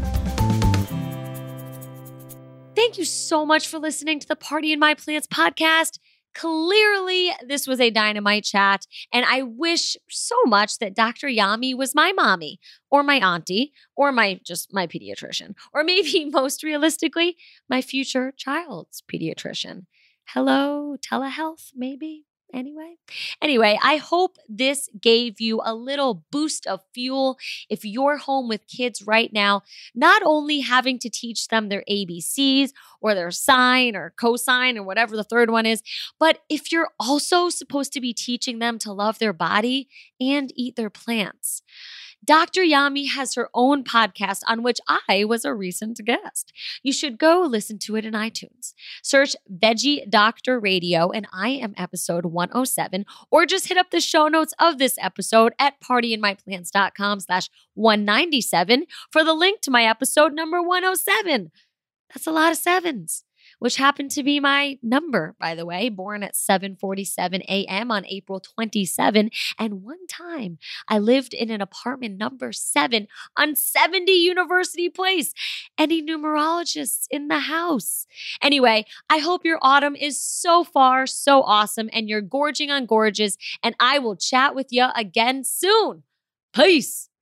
Thank you so much for listening to the Party in My Plants podcast. Clearly, this was a dynamite chat, and I wish so much that Doctor Yami was my mommy, or my auntie, or my just my pediatrician, or maybe most realistically, my future child's pediatrician. Hello, telehealth, maybe? Anyway, anyway, I hope this gave you a little boost of fuel if you're home with kids right now, not only having to teach them their A B Cs or their sine or cosine or whatever the third one is, but if you're also supposed to be teaching them to love their body and eat their plants. Doctor Yami has her own podcast on which I was a recent guest. You should go listen to it in iTunes. Search Veggie Doctor Radio, and I am episode one oh seven, or just hit up the show notes of this episode at partyinmyplants.com slash 197 for the link to my episode number one oh seven. That's a lot of sevens, which happened to be my number, by the way, born at seven forty-seven a.m. on April twenty-seventh. And one time I lived in an apartment number seven on seventy University Place. Any numerologists in the house? Anyway, I hope your autumn is so far so awesome and you're gorging on gorgeous, and I will chat with you again soon. Peace.